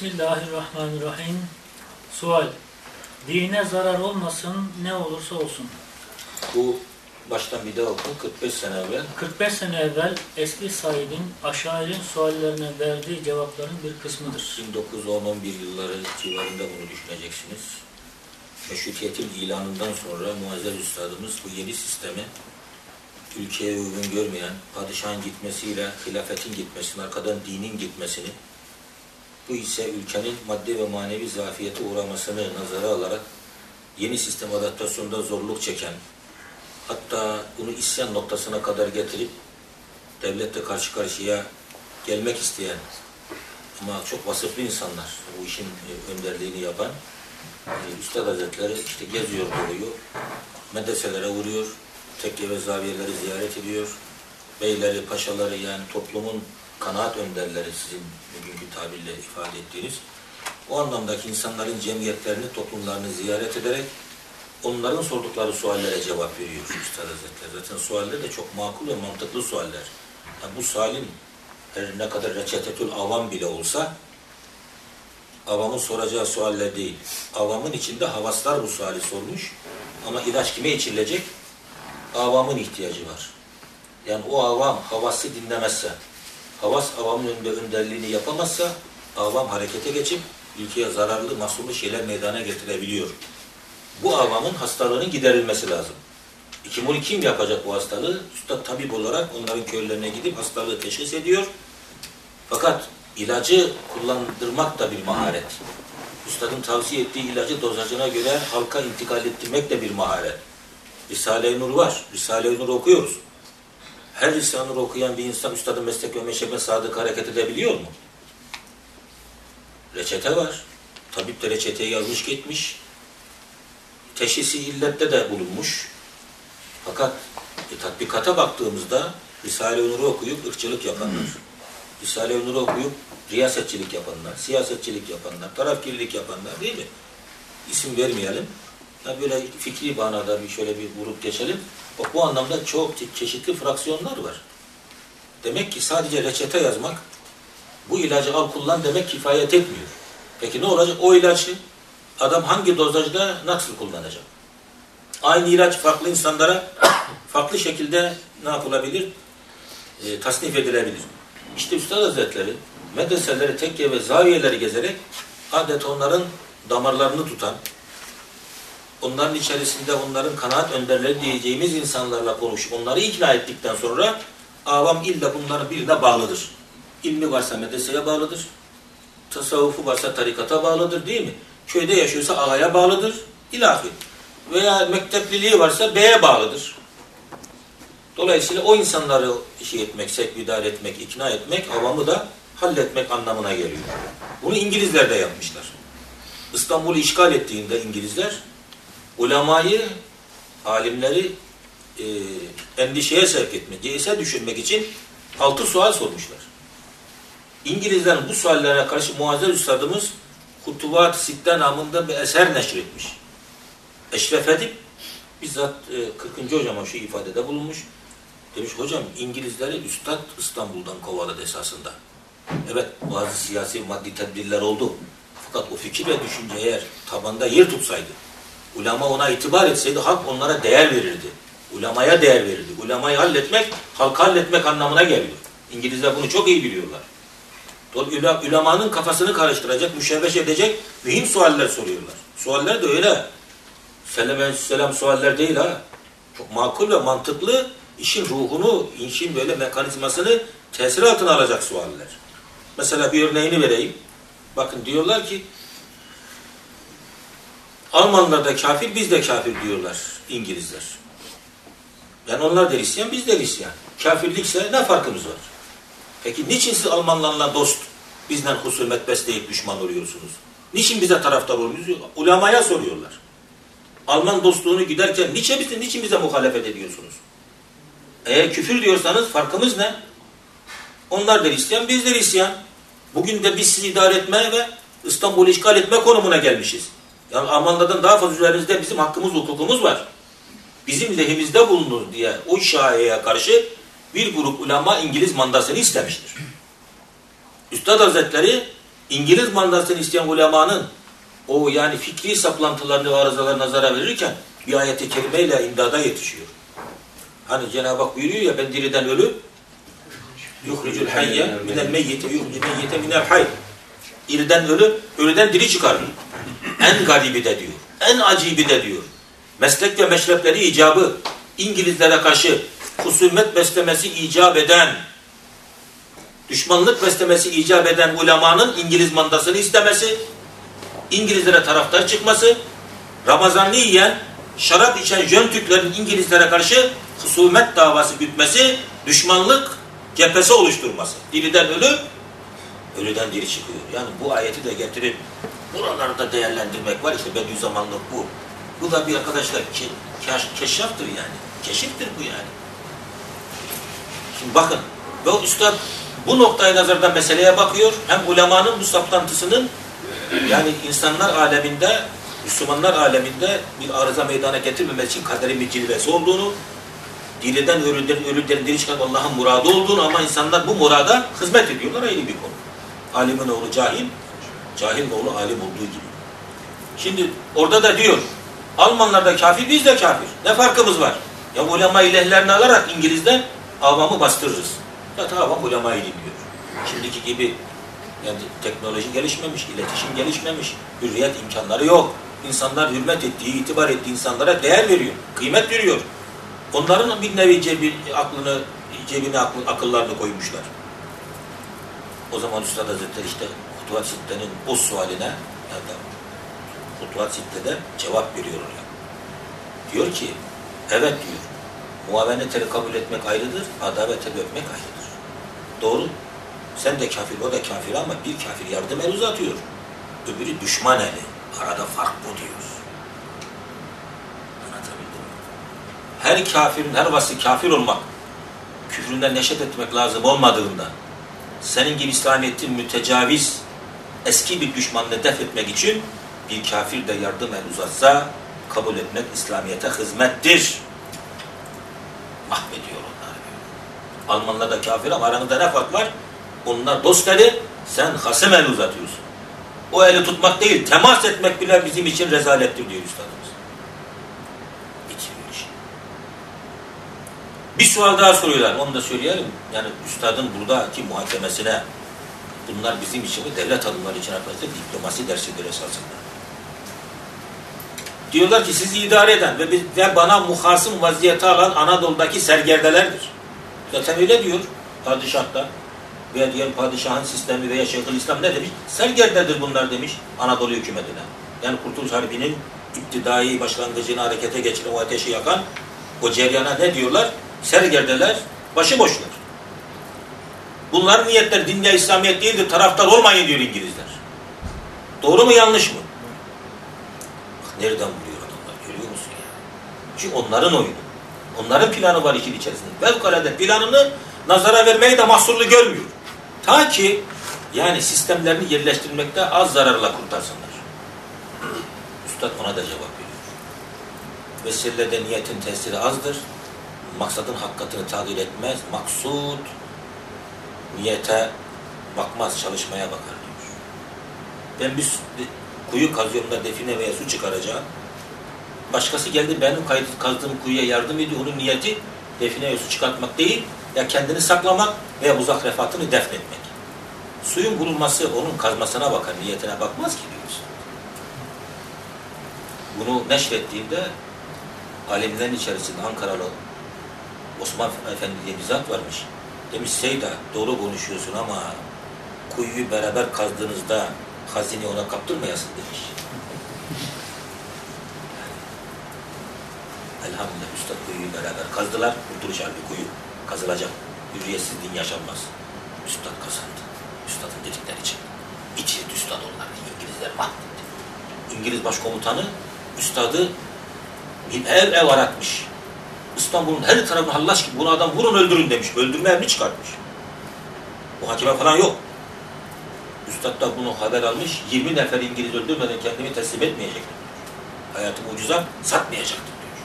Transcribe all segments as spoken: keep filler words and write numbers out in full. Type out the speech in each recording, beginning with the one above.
Bismillahirrahmanirrahim. Sual. Dine zarar olmasın, ne olursa olsun. Bu baştan bir daha oku. kırk beş sene evvel. kırk beş sene evvel eski Said'in Aşair'in suallerine verdiği cevapların bir kısmıdır. bin dokuz yüz on on bir yılları civarında bunu düşüneceksiniz. Meşrutiyetin ilanından sonra Muazzez Üstadımız bu yeni sistemi ülkeye uygun görmeyen, padişahın gitmesiyle hilafetin gitmesini, arkadan dinin gitmesini, bu ise ülkenin maddi ve manevi zafiyete uğramasını nazara alarak yeni sistem adaptasyonda zorluk çeken, hatta bunu isyan noktasına kadar getirip devletle karşı karşıya gelmek isteyen ama çok vasıflı insanlar, bu işin önderliğini yapan Üstad Hazretleri işte geziyor, oluyor, medreselere vuruyor, tekke ve zaviyeleri ziyaret ediyor, beyleri, paşaları, yani toplumun kanaat önderleri, sizin bugünkü tabirle ifade ettiğiniz, o anlamdaki insanların cemiyetlerini, toplumlarını ziyaret ederek onların sordukları suallere cevap veriyor Üstad Hazretleri. Zaten sualler de çok makul ve mantıklı sualler. Yani bu sualin her ne kadar reçetetül avam bile olsa, avamın soracağı sualler değil. Avamın içinde havaslar bu suali sormuş. Ama ilaç kime içilecek? Avamın ihtiyacı var. Yani o avam havası dinlemezse, havas avamın önünde önderliğini yapamazsa, avam harekete geçip ülkeye zararlı, mahsurlu şeyler meydana getirebiliyor. Bu avamın hastalığının giderilmesi lazım. Kim onu kim yapacak bu hastalığı? Üstad tabip olarak onların köylerine gidip hastalığı teşhis ediyor. Fakat ilacı kullandırmak da bir maharet. Üstadın tavsiye ettiği ilacı dozajına göre halka intikal ettirmek de bir maharet. Risale-i Nur var. Risale-i Nur okuyoruz. Her Risale-i Nur okuyan bir insan Üstadın meslek ve meşrebine sadık hareket edebiliyor mu? Reçete var. Tabip de reçeteyi yazmış gitmiş. Teşhisi illette de bulunmuş. Fakat e, tatbikata baktığımızda Risale-i Nur'u okuyup ırkçılık yapanlar, Risale-i Nur'u okuyup riyasetçilik yapanlar, siyasetçilik yapanlar, tarafkirlik yapanlar, değil mi? İsim vermeyelim. Ya böyle fikri manada bir şöyle bir vurup geçelim. Bak, bu anlamda çok çeşitli fraksiyonlar var. Demek ki sadece reçete yazmak, bu ilacı al kullan demek kifayet etmiyor. Peki ne olacak? O ilacı adam hangi dozajda nasıl kullanacak? Aynı ilaç farklı insanlara farklı şekilde ne yapılabilir? E, tasnif edilebilir. İşte Üstad Hazretleri medreseleri, tekke ve zaviyeleri gezerek adeta onların damarlarını tutan, onların içerisinde onların kanaat önderleri diyeceğimiz insanlarla konuşup onları ikna ettikten sonra avam illa bunların birine bağlıdır. İlmi varsa medreseye bağlıdır. Tasavvufu varsa tarikata bağlıdır, değil mi? Köyde yaşıyorsa ağaya bağlıdır. İlahi. Veya mektepliliği varsa beye bağlıdır. Dolayısıyla o insanları şey etmek, sekbidar etmek, ikna etmek, avamı da halletmek anlamına geliyor. Bunu İngilizler de yapmışlar. İstanbul'u işgal ettiğinde İngilizler ulemayı, alimleri e, endişeye sevk etmek, ceise düşürmek için altı sual sormuşlar. İngilizlerin bu suallerine karşı Muazzez Üstadımız Hutuvat-ı Sitte namında bir eser neşretmiş. Eşref Edip bizzat e, kırkıncı hocama şu ifadede bulunmuş. Demiş, hocam İngilizleri Üstad İstanbul'dan kovaladı esasında. Evet, bazı siyasi maddi tedbirler oldu. Fakat o fikir ve düşünce eğer tabanda yer tutsaydı, ulema ona itibar etseydi, halk onlara değer verirdi. Ulemaya değer verirdi. Ulemayı halletmek, halkı halletmek anlamına geliyor. İngilizler bunu çok iyi biliyorlar. Ulemanın kafasını karıştıracak, müşevveş edecek mühim sualler soruyorlar. Sualler de öyle. Selam sualler değil ha. Çok makul ve mantıklı, işin ruhunu, işin böyle mekanizmasını tesir altına alacak sualler. Mesela bir örneğini vereyim. Bakın, diyorlar ki Almanlar da kafir, biz de kafir diyorlar İngilizler. Yani onlar da Hristiyan, biz de Hristiyan. Kafirlikse ne farkımız var? Peki niçin siz Almanlarla dost, bizden husumet besleyip düşman oluyorsunuz? Niçin bize taraftar oluyorsunuz? Ulemaya soruyorlar. Alman dostluğunu giderken niçin bize, niçin bize muhalefet ediyorsunuz? Eğer küfür diyorsanız farkımız ne? Onlar da Hristiyan, biz de Hristiyan. Bugün de biz sizi idare etmeye ve İstanbul'u işgal etme konumuna gelmişiz. Yani Almanlardan daha fazla üzerinizde bizim hakkımız, hukukumuz var. Bizim lehimizde bulunur diye o şaiye karşı bir grup ulema İngiliz mandasını istemiştir. Üstad Hazretleri İngiliz mandasını isteyen ulemanın o yani fikri saplantılarını ve arızalarına nazara verirken bir ayet-i kerimeyle imdada yetişiyor. Hani Cenab-ı Hak buyuruyor ya, ben diriden ölü yuhricul hayye minel meyyite yuhricul meyyite minel hayy. İriden ölü, ölüden diri çıkarır. En garibi de diyor. En acibi de diyor. Meslek ve meşrepleri icabı, İngilizlere karşı husumet beslemesi icap eden, düşmanlık beslemesi icap eden ulemanın İngiliz mandasını istemesi, İngilizlere taraftar çıkması, Ramazanlı yiyen, şarap içen jön Türklerin İngilizlere karşı husumet davası gütmesi, düşmanlık cephesi oluşturması. Diriden ölü, ölüden diri çıkıyor. Yani bu ayeti de getirip buralarda değerlendirmek var. İşte Bediüzzamanlık bu. Bu da bir arkadaşlar ke keş keşaftır yani. Keşiftir bu yani. Şimdi bakın, ve üstad bu noktayı nazardan meseleye bakıyor. Hem ulemanın bu saplantısının yani insanlar aleminde, Müslümanlar aleminde bir arıza meydana getirmemek için kaderin bir cilvesi olduğunu, diriden ölüden, ölüden diri çıkan Allah'ın muradı olduğunu, ama insanlar bu murada hizmet ediyorlar, ayrı bir konu. Alimin oğlu cahil, cahilin oğlu alim olduğu gibi. Şimdi orada da diyor, Almanlar da kafir, biz de kafir. Ne farkımız var? Ya ulema-i lehlerini alarak İngiliz'den avamı bastırırız. Zaten avam ulemayı dinliyor. Şimdiki gibi yani teknoloji gelişmemiş, iletişim gelişmemiş, hürriyet imkanları yok. İnsanlar hürmet ettiği, itibar ettiği insanlara değer veriyor, kıymet veriyor. Onların bir nevi cebi, aklını, cebine akıl, akıllarını koymuşlar. O zaman Üstad Hazretleri işte Futuhat Sitte'nin o sualine, yani Futuhat Sitte'de cevap veriyor oraya. Diyor ki, evet diyor, muavenetleri kabul etmek ayrıdır, adavete öpmek ayrıdır. Doğru. Sen de kafir, o da kafir, ama bir kafir yardım el uzatıyor. Öbürü düşman eli. Arada fark bu diyor. Anlatabildim mi? Her kafirin, her vasfı kafir olmak, küfründen neşet etmek lazım olmadığında, senin gibi İslamiyet'in mütecaviz, eski bir düşmanını def etmek için bir kafir de yardım el uzatsa, kabul etmek İslamiyet'e hizmettir. Mahvediyor onları. Almanlar da kafir, ama aranızda ne fark var? Onlar dost eli, sen hasım el uzatıyorsun. O eli tutmak değil, temas etmek bile bizim için rezalettir diyor üstadımız. Bitiriyor işi. Bir sual daha soruyorlar, onu da söyleyelim. Yani üstadın buradaki muhakemesine, bunlar bizim için, devlet adımları için arkadaşlar diplomasi dersidir esasında. Diyorlar ki sizi idare eden ve, ve bana muhasım vaziyeti alan Anadolu'daki sergerdelerdir. Zaten öyle diyor padişah da. Veya diğer padişahın sistemi veya Şeyhülislam ne demiş? Sergerdedir bunlar demiş Anadolu hükümetine. Yani Kurtuluş Harbi'nin iptidai başlangıcını harekete geçiren, o ateşi yakan o ceryana ne diyorlar? Sergerdeler, başıboşlar. Bunların niyetleri din ve İslamiyet değildir, taraftar olmayın diyor İngilizler. Doğru mu, yanlış mı? Bak nereden buluyor adamlar, görüyor musun ya? Çünkü onların oyunu. Onların planı var işin içerisinde. Fevkalade planını nazara vermeyi de mahsurlu görmüyor. Ta ki yani sistemlerini yerleştirmekte az zararla kurtarsınlar. Üstad ona da cevap veriyor. Vesilede niyetin tesiri azdır. Maksadın hakikatini tadil etmez. Maksud niyete bakmaz, çalışmaya bakar diyor. Ben bir kuyu kazıyorum da define veya su çıkaracağım. Başkası geldi benim kazdığım kuyuya yardım ediyor. Onun niyeti define veya su çıkartmak değil, ya kendini saklamak veya uzak refatını defnetmek. Suyun bulunması onun kazmasına bakar, niyetine bakmaz ki diyoruz. Bunu neşrettiğimde alimlerin içerisinde Ankaralı Osman Efendi diye bir zat varmış. Demiş Seyda doğru konuşuyorsun ama kuyuyu beraber kazdığınızda hazineyi ona kaptırmayasın demiş. Elhamdülillah Üstad kuyuyu beraber kazdılar. Kurtuluş Harbi kuyu kazılacak. Hürriyetsiz din yaşanmaz. Üstad kazandı. Üstadın dedikleri için. İçirdi Üstad onları. İngilizler mahvetti. İngiliz başkomutanı Üstadı bir ev ev aratmış. İstanbul'un her tarafını hallaç gibi bunu adam vurun öldürün demiş. Öldürme emri çıkartmış. Bu hakime falan yok. Üstad da bunu haber almış. yirmi nefer İngiliz öldürmeden kendimi teslim etmeyecektim. Hayatımı ucuza satmayacaktım diyor.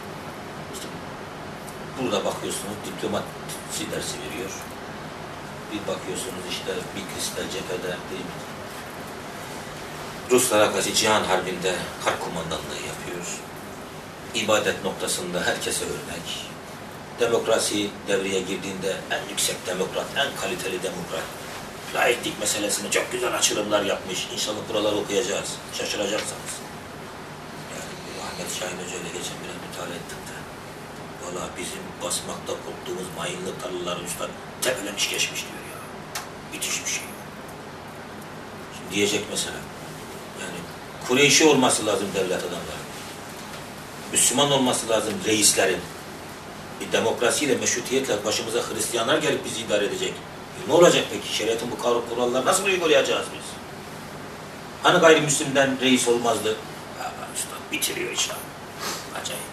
İşte burada bakıyorsunuz diplomasi dersi veriyor. bir bakıyorsunuz işte Bitlis'te, cephede değil mi? Ruslara karşı Cihan Harbi'nde harp kumandanlığı yapıyor. İbadet noktasında herkese örnek. Demokrasi devreye girdiğinde en yüksek demokrat, en kaliteli demokrat. Laiklik meselesini çok güzel açılımlar yapmış. İnşallah buraları okuyacağız. Şaşıracaksınız. Yani bu Ahmet Şahin Hoca ile geçen biraz müteala ettim de. Valla bizim basmakta korktuğumuz mayınlı tarlaları üstad tepelemiş geçmiş diyor ya. Müthiş bir şey. Şimdi diyecek mesela. Yani Kureyşi olması lazım devlet adamları. Müslüman olması lazım reislerin. Bir demokrasiyle, meşrutiyetle başımıza Hristiyanlar gelip bizi idare edecek. E ne olacak peki? Şeriatın bu kuralları nasıl uygulayacağız biz? Hani gayrimüslimden reis olmazdı? Ha, üstad bitiriyor işte. Acayip.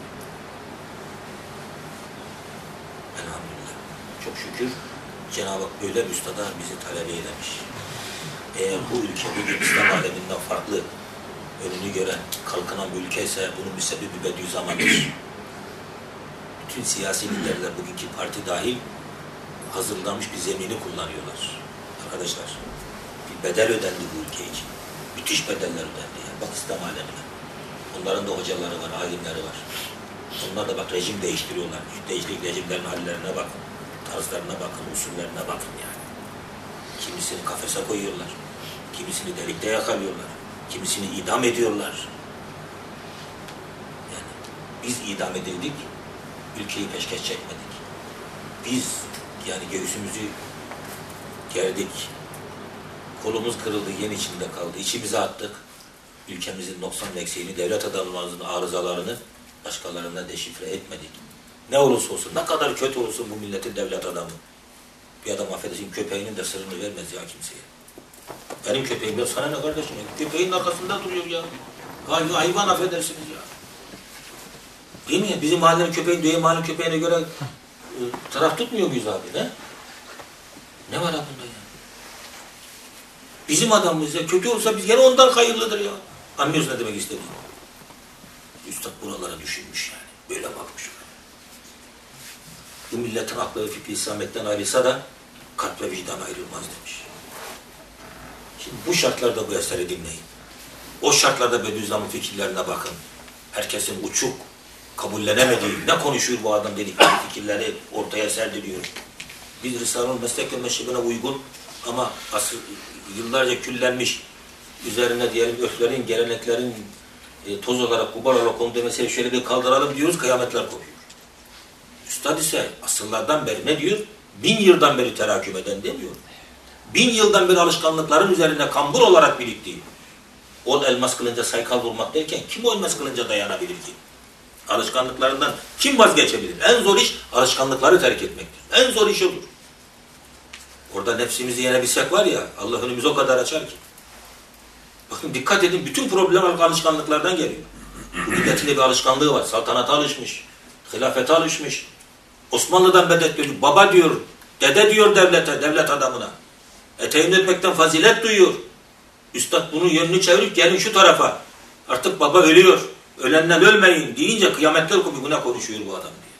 Elhamdülillah. Çok şükür Cenab-ı Hak böyle bir üstada bizi talebe eylemiş. Eğer bu ülke bugün İslam aleminden farklı önünü gören, kalkınan bir ülke ise bunun bir sebebi Bediüzzaman'dır. Bütün siyasi liderler, bugünkü parti dahil hazırlanmış bir zemini kullanıyorlar. Arkadaşlar, bir bedel ödendi bu ülke için. Müthiş bedeller ödendi. Yani. Bak İslam alemine. Onların da hocaları var, alimleri var. Onlar da bak rejim değiştiriyorlar. Şu değişik rejimlerin hallerine bakın. Tarzlarına bakın, usullerine bakın yani. Kimisini kafese koyuyorlar. Kimisini delikte yakalıyorlar. Kimisini idam ediyorlar. Yani biz idam edildik, ülkeyi peşkeş çekmedik. Biz yani göğsümüzü gerdik, kolumuz kırıldı, yen içinde kaldı, içimize attık. Ülkemizin noksan ve eksiğini, devlet adamlarımızın arızalarını başkalarına deşifre etmedik. Ne olursa olsun, ne kadar kötü olsun bu milletin devlet adamı. Bir adam affedersin köpeğinin de sırrını vermez ya kimseye. Benim köpeğim, ya sana ne kardeşim? Köpeğin arkasında duruyor ya. Hayvan, hayvan affedersiniz ya. Değil mi? Bizim mahallenin köpeğin, diğer mahallenin köpeğine göre e, taraf tutmuyor muyuz abi? Ne? Ne var bunda ya? Bizim adamımız ya, kötü olsa biz gene ondan hayırlıdır ya. Anlıyorsun ne demek istediğini. Üstad buralara düşünmüş yani. Böyle bakmış. Bu milletin aklı ve fikri İslamiyet'ten ayrılsa da kalp ve vicdan ayrılmaz demiş. Şimdi bu şartlarda bu eseri dinleyin. O şartlarda Bediüzzaman fikirlerine bakın. Herkesin uçuk, kabullenemediği, ne konuşuyor bu adam dedikleri fikirleri ortaya serdiriyor. Biz Risale-ül Meslek ve Meşrebine uygun ama asır, yıllarca küllenmiş, üzerine diyelim öflerin, geleneklerin e, toz olarak, gubar olarak konduğu meseleyi şöyle bir kaldıralım diyoruz, kıyametler kopuyor. Üstad ise asırlardan beri ne diyor? Bin yıldan beri teraküm eden demiyor. Bin yıldan beri alışkanlıkların üzerine kambur olarak biriktiği. On elmas kılınca saykal vurmak derken kim o elmas kılınca dayanabilir ki? Alışkanlıklarından kim vazgeçebilir? En zor iş alışkanlıkları terk etmektir. En zor iş odur. Orada nefsimizi yenebilsek var ya, Allah önümüzü o kadar açar ki. Bakın dikkat edin, bütün problem alışkanlıklardan geliyor. Bu milletin bir alışkanlığı var. Saltanata alışmış, hilafete alışmış. Osmanlı'dan medet diyor, baba diyor, dede diyor devlete, devlet adamına. Eteğini öpmekten fazilet duyuyor. Üstad bunun yönünü çevirip gelin şu tarafa. Artık baba ölüyor. Ölenden ölmeyin deyince kıyametler kopuyor. Bu ne konuşuyor bu adam diye.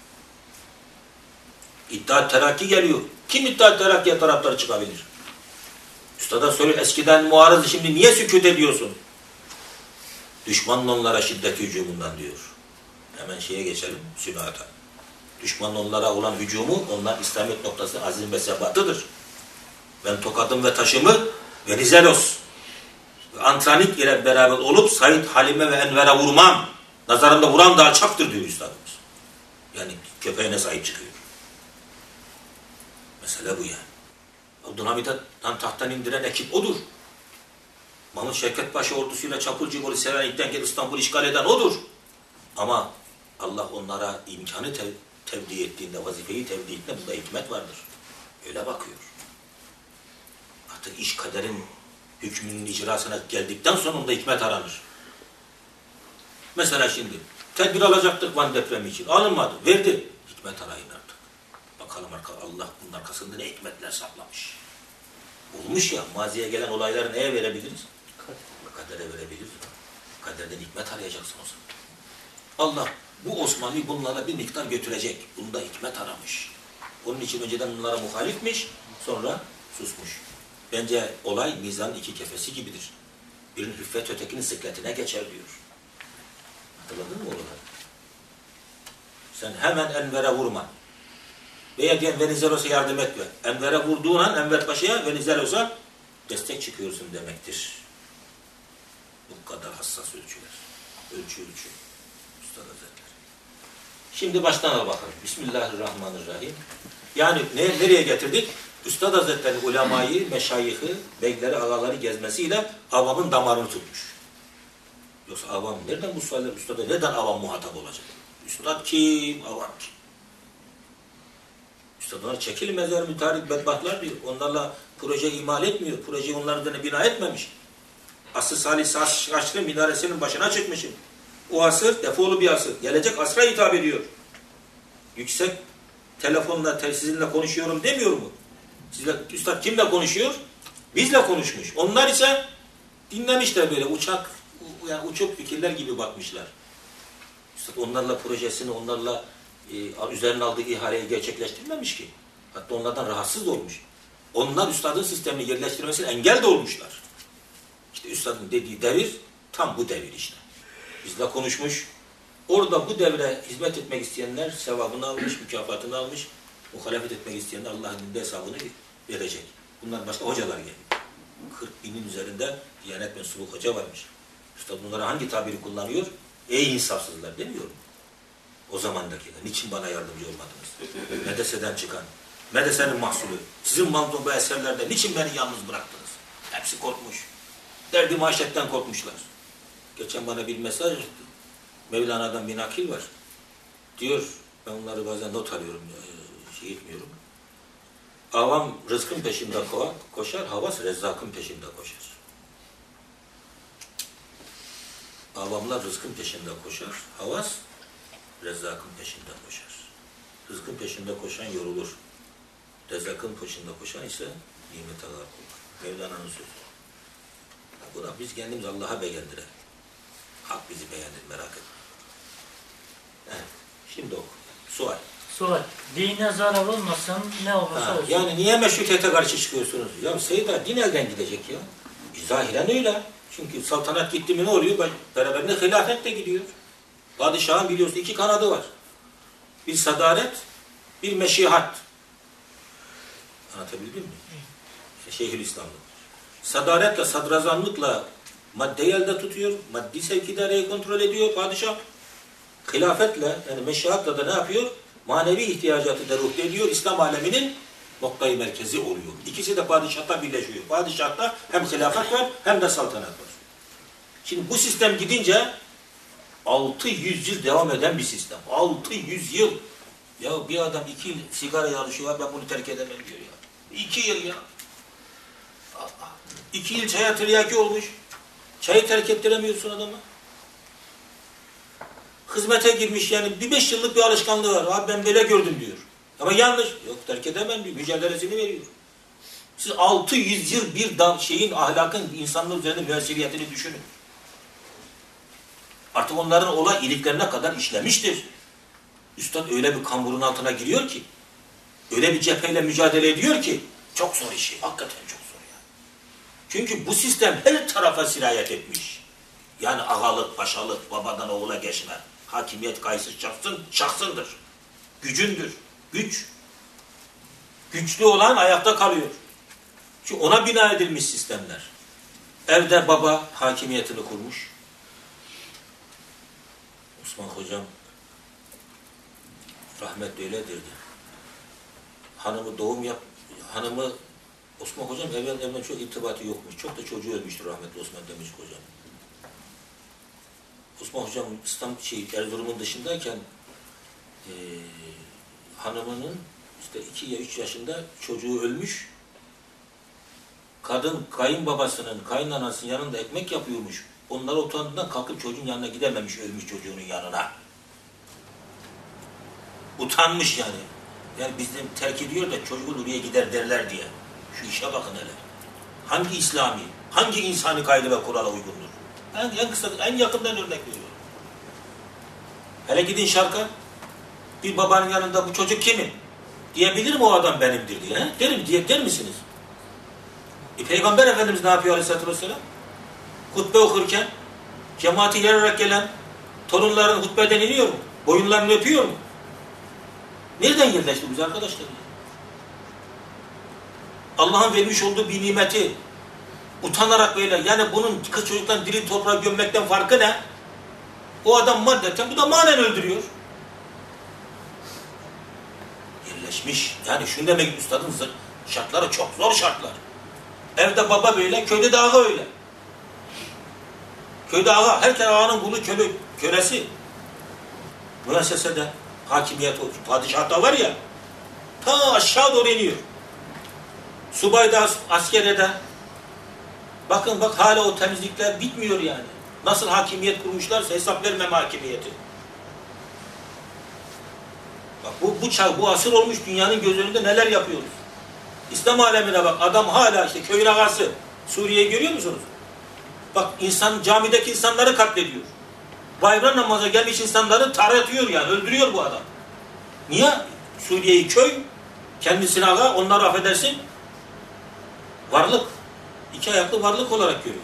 İttihat Terakki geliyor. Kim İttihat Terakki'ye taraftarı çıkabilir? Üstada soruyor, eskiden muarızı şimdi niye sükût ediyorsun? Düşmanın onlara şiddet hücumundan diyor. Hemen şeye geçelim, sünata. Düşmanın onlara olan hücumu, onlar İslamiyet noktası azim ve sebatıdır. Ben tokadım ve taşımı Venizelos ve Antranik ile beraber olup Said, Halime ve Enver'e vurmam. Nazarında vuran da alçaktır diyor üstadımız. Yani köpeğine sahip çıkıyor. Mesele bu yani. Abdülhamid'den tahttan indiren ekip odur. Mahmut Şevket Paşa ordusuyla Çapulcugol'u Selanik'ten gelip İstanbul'u işgal eden odur. Ama Allah onlara imkanı tev tevdi ettiğinde, vazifeyi tevdi ettiğinde bunda hikmet vardır. Öyle bakıyor. Artık iş kaderin hükmünün icrasına geldikten sonra onda hikmet aranır. Mesela şimdi tedbir alacaktık Van depremi için. Alınmadı. Verdi. Hikmet arayın artık. Bakalım Allah bunun arkasında ne hikmetler saklamış. Olmuş ya, maziye gelen olayları neye verebiliriz? Kadere verebiliriz. Kaderden hikmet arayacaksın o zaman. Allah bu Osmanlı'yı bunlara bir miktar götürecek. Bunda hikmet aramış. Onun için önceden bunlara muhalifmiş. Sonra susmuş. Bence olay mizanın iki kefesi gibidir. Birinin hüffet ötekinin sıkletine geçer diyor. Hatırladın mı oraları? Sen hemen Enver'e vurma. Veya diyen Venizelos'a yardım etme. Enver'e vurduğun an Enver Paşa'ya Venizelos'a destek çıkıyorsun demektir. Bu kadar hassas ölçüler. Ölçü ölçü. Üstad Hazretleri. Şimdi baştan al bakalım. Bismillahirrahmanirrahim. Yani ne, nereye getirdik? Üstad Hazretleri ulemayı, meşayihi, beyleri, ağaları gezmesiyle avamın damarını tutmuş. Yoksa avam nereden bu sualler üstada? Neden avam muhatap olacak? Üstad kim? Avam kim? Üstad onlar çekilmezler, mütarif bedbahtlar diyor. Onlarla proje imal etmiyor. Projeyi onların üzerine bina etmemiş. Asr-ı Salih Aşrı minaresinin başına çıkmışım. O asır defolu bir asır. Gelecek asra hitap ediyor. Yüksek telefonla, telsizinle konuşuyorum demiyor mu? Sizle, üstad kimle konuşuyor? Bizle konuşmuş. Onlar ise dinlemişler böyle uçak, yani uçuk fikirler gibi bakmışlar. Üstad onlarla projesini, onlarla e, üzerine aldığı ihaleyi gerçekleştirmemiş ki. Hatta onlardan rahatsız da olmuş. Onlar üstadın sistemini yerleştirmesine engel de olmuşlar. İşte üstadın dediği devir tam bu devir işte. Bizle konuşmuş. Orada bu devre hizmet etmek isteyenler sevabını almış, mükafatını almış. Muhalefet etmek isteyenler Allah'ın dinde hesabını verecek. Bunlar başka hocalar geliyor. kırk binin üzerinde Diyanet mensubu hoca varmış. Üstad bunlara hangi tabiri kullanıyor? Ey insafsızlar demiyor mu? O zamandakiler. Niçin bana yardımcı olmadınız? Medreseden çıkan, medresenin mahsulü, sizin mantubu eserlerde niçin beni yalnız bıraktınız? Hepsi korkmuş. Derdi maişetten korkmuşlar. Geçen bana bir mesaj attı. Mevlana'dan bir nakil var. Diyor, ben onları bazen not alıyorum, şey etmiyorum. Avam rızkın peşinde koşar, havas rezzakın peşinde koşar. Avamlar rızkın peşinde koşar, havas rezzakın peşinde koşar. Rızkın peşinde koşan yorulur. Rezzakın peşinde koşan ise nimete gark olur. Mevlana'nın sözü. Buna biz kendimiz Allah'a beğendirelim. Hak bizi beğendir, merak etme. Evet, şimdi oku. Sual. Sual. Dine zarar olmasın, ne olursa Ha, olsun. yani niye meşrutiyete karşı çıkıyorsunuz? Ya Seyyid'a din elden gidecek ya. Zahiren öyle. Çünkü saltanat gitti mi ne oluyor? Beraberinde hilafet de gidiyor. Padişahın biliyorsun iki kanadı var. Bir sadaret, bir meşihat. Anlatabildim mi? İşte Şeyhülislam'da. Sadaretle, sadrazanlıkla maddeyi elde tutuyor. Maddi sevk idareyi kontrol ediyor padişah. Hilafetle, yani meşihatla da ne yapıyor? Manevi ihtiyacatı deruk ediyor. İslam aleminin noktayı merkezi oluyor. İkisi de padişahta birleşiyor. Padişahta hem hilafet var hem de saltanat var. Şimdi bu sistem gidince altı yüz yıl devam eden bir sistem. altı yüz yıl. Ya bir adam iki yıl sigara yarışıyor. Ben bunu terk edemem diyor ya. İki yıl ya. İki yıl çaya tiryaki olmuş. Çayı terk ettiremiyorsun adama. Hizmete girmiş yani bir beş yıllık bir alışkanlığı var. Abi ben böyle gördüm diyor. Ama yanlış. Yok terk edemem diyor. Mücadelesini veriyor. Siz altı yüz yıl bir dam şeyin ahlakın insanlığı üzerinde müessiriyetini düşünün. Artık onların olay iliklerine kadar işlemiştir. Üstad öyle bir kamburun altına giriyor ki, öyle bir cepheyle mücadele ediyor ki, çok zor işi. Hakikaten çok zor ya. Çünkü bu sistem her tarafa sirayet etmiş. Yani ağalık, paşalık, babadan oğula geçme. Hakimiyet kayıtsız şahsın, şahsındır. Gücündür. Güç. Güçlü olan ayakta kalıyor. Çünkü ona bina edilmiş sistemler. Evde baba hakimiyetini kurmuş. Osman Hocam rahmetli öyle derdi. Hanımı doğum yap, hanımı Osman Hocam evvel evvel çok irtibatı yokmuş. Çok da çocuğu ölmüştü rahmetli Osman Demirci Hocam. Osman Hocam İstanbul şey, Erzurum'un dışındayken e, hanımının işte iki ya üç yaşında çocuğu ölmüş. Kadın kayınbabasının, kayınanasının yanında ekmek yapıyormuş. Onlar utandığından kalkıp çocuğun yanına gidememiş, ölmüş çocuğunun yanına. Utanmış yani. Yani bizden terk ediyor da çocuğun oraya gider derler diye. Şu işe bakın hele. Hangi İslami, hangi insani kaydı ve kurala uygundur? En, en kısa, en yakından örnek veriyorum. Hele gidin Şark'a. Bir babanın yanında bu çocuk kimin? Diyebilir mi o adam benimdir diye? He? Derim diye der misiniz? E, Peygamber Efendimiz ne yapıyor Aleyhisselatü Vesselam? Hutbe okurken cemaati yararak gelen torunların hutbeden iniyor mu? Boyunlarını öpüyor mu? Nereden geldi bu arkadaşlar? Allah'ın vermiş olduğu bir nimeti utanarak böyle, yani bunun kız çocuktan diri toprağa gömmekten farkı ne? O adam maddeten, bu da manen öldürüyor. Yerleşmiş. Yani şunu demek, üstadın şartları çok zor şartlar. Evde baba böyle, köyde de ağa öyle. Köyde ağa, herkes ağanın kulu, köle, kölesi. Müessesede hakimiyet, padişahta var ya, ta aşağı doğru iniyor. Subayda, askerede. Bakın bak, hala o temizlikler bitmiyor yani. Nasıl hakimiyet kurmuşlarsa hesap vermeme hakimiyeti. Bak bu, bu çağ, bu asır olmuş, dünyanın göz önünde neler yapıyoruz. İslam alemine bak, adam hala işte köyün ağası. Suriye'yi görüyor musunuz? Bak insan, camideki insanları katlediyor. Bayram namaza gelmiş insanları taratıyor yani, öldürüyor bu adam. Niye? Suriye'yi köy, kendisine ağa, onları affedersin, varlık, iki ayaklı varlık olarak görüyor.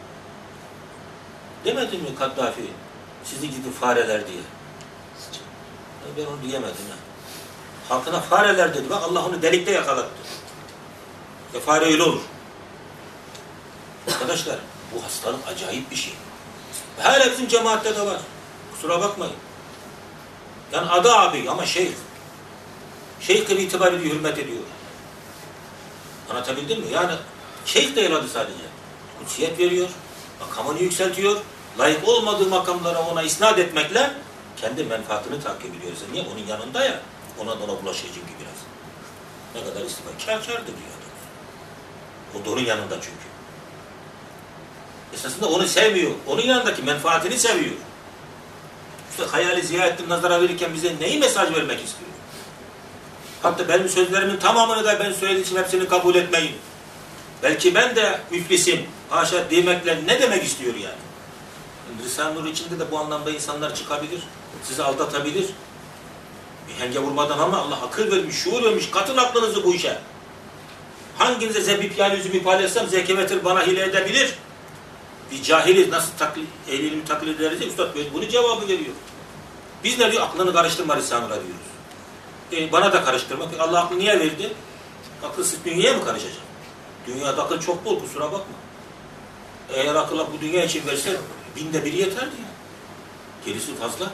Demedin mi Kaddafi, sizi gidin fareler diye? Ben onu diyemedim ya. Halkına fareler dedi, bak Allah onu delikte yakalattı. Ya fare öyle olur. Arkadaşlar, bu hastalık acayip bir şey. Hala bizim cemaatte de var. Kusura bakmayın. Yani adı abi ama şeyh. Şeyh gibi itibar ediyor, hürmet ediyor. Anlatabildim mi? Yani şeyh değil adı sadece. Kutsiyet veriyor, makamını yükseltiyor. Layık olmadığı makamlara ona isnat etmekle kendi menfaatini takip ediyor. Niye? Onun yanında ya. Ona da ona bulaşıcı gibi biraz. Ne kadar istifa. Kâr kârdır diyor adam. O da onun yanında çünkü. Esasında onu sevmiyor. Onun yanındaki menfaatini seviyor. İşte hayali Ziyaettin nazara verirken bize neyi mesaj vermek istiyor? Hatta benim sözlerimin tamamını da ben söylediğim hepsini kabul etmeyin. Belki ben de müflisim. Haşa demekle ne demek istiyor yani? Risale-i Nur içinde de bu anlamda insanlar çıkabilir. Sizi aldatabilir. Bir henge vurmadan ama Allah akıl vermiş, şuur vermiş. Katın aklınızı bu işe. Hanginize zebip yani yüzümü iptal etsem zekevetir bana hile edebilir. Bir cahiliz nasıl taklit, ehlilimi taklit ederiz ya, Üstad böyle bunu cevabı veriyor. Biz ne diyor? Aklını karıştırma Risale-i Nur'a diyoruz. E, bana da karıştırma. Peki Allah aklı niye verdi? Akıl sırf dünyaya mı karışacak? Dünyada akıl çok bol, kusura bakma. Eğer akıl bu dünya için verse binde biri yeterdi ya. Gerisi fazla.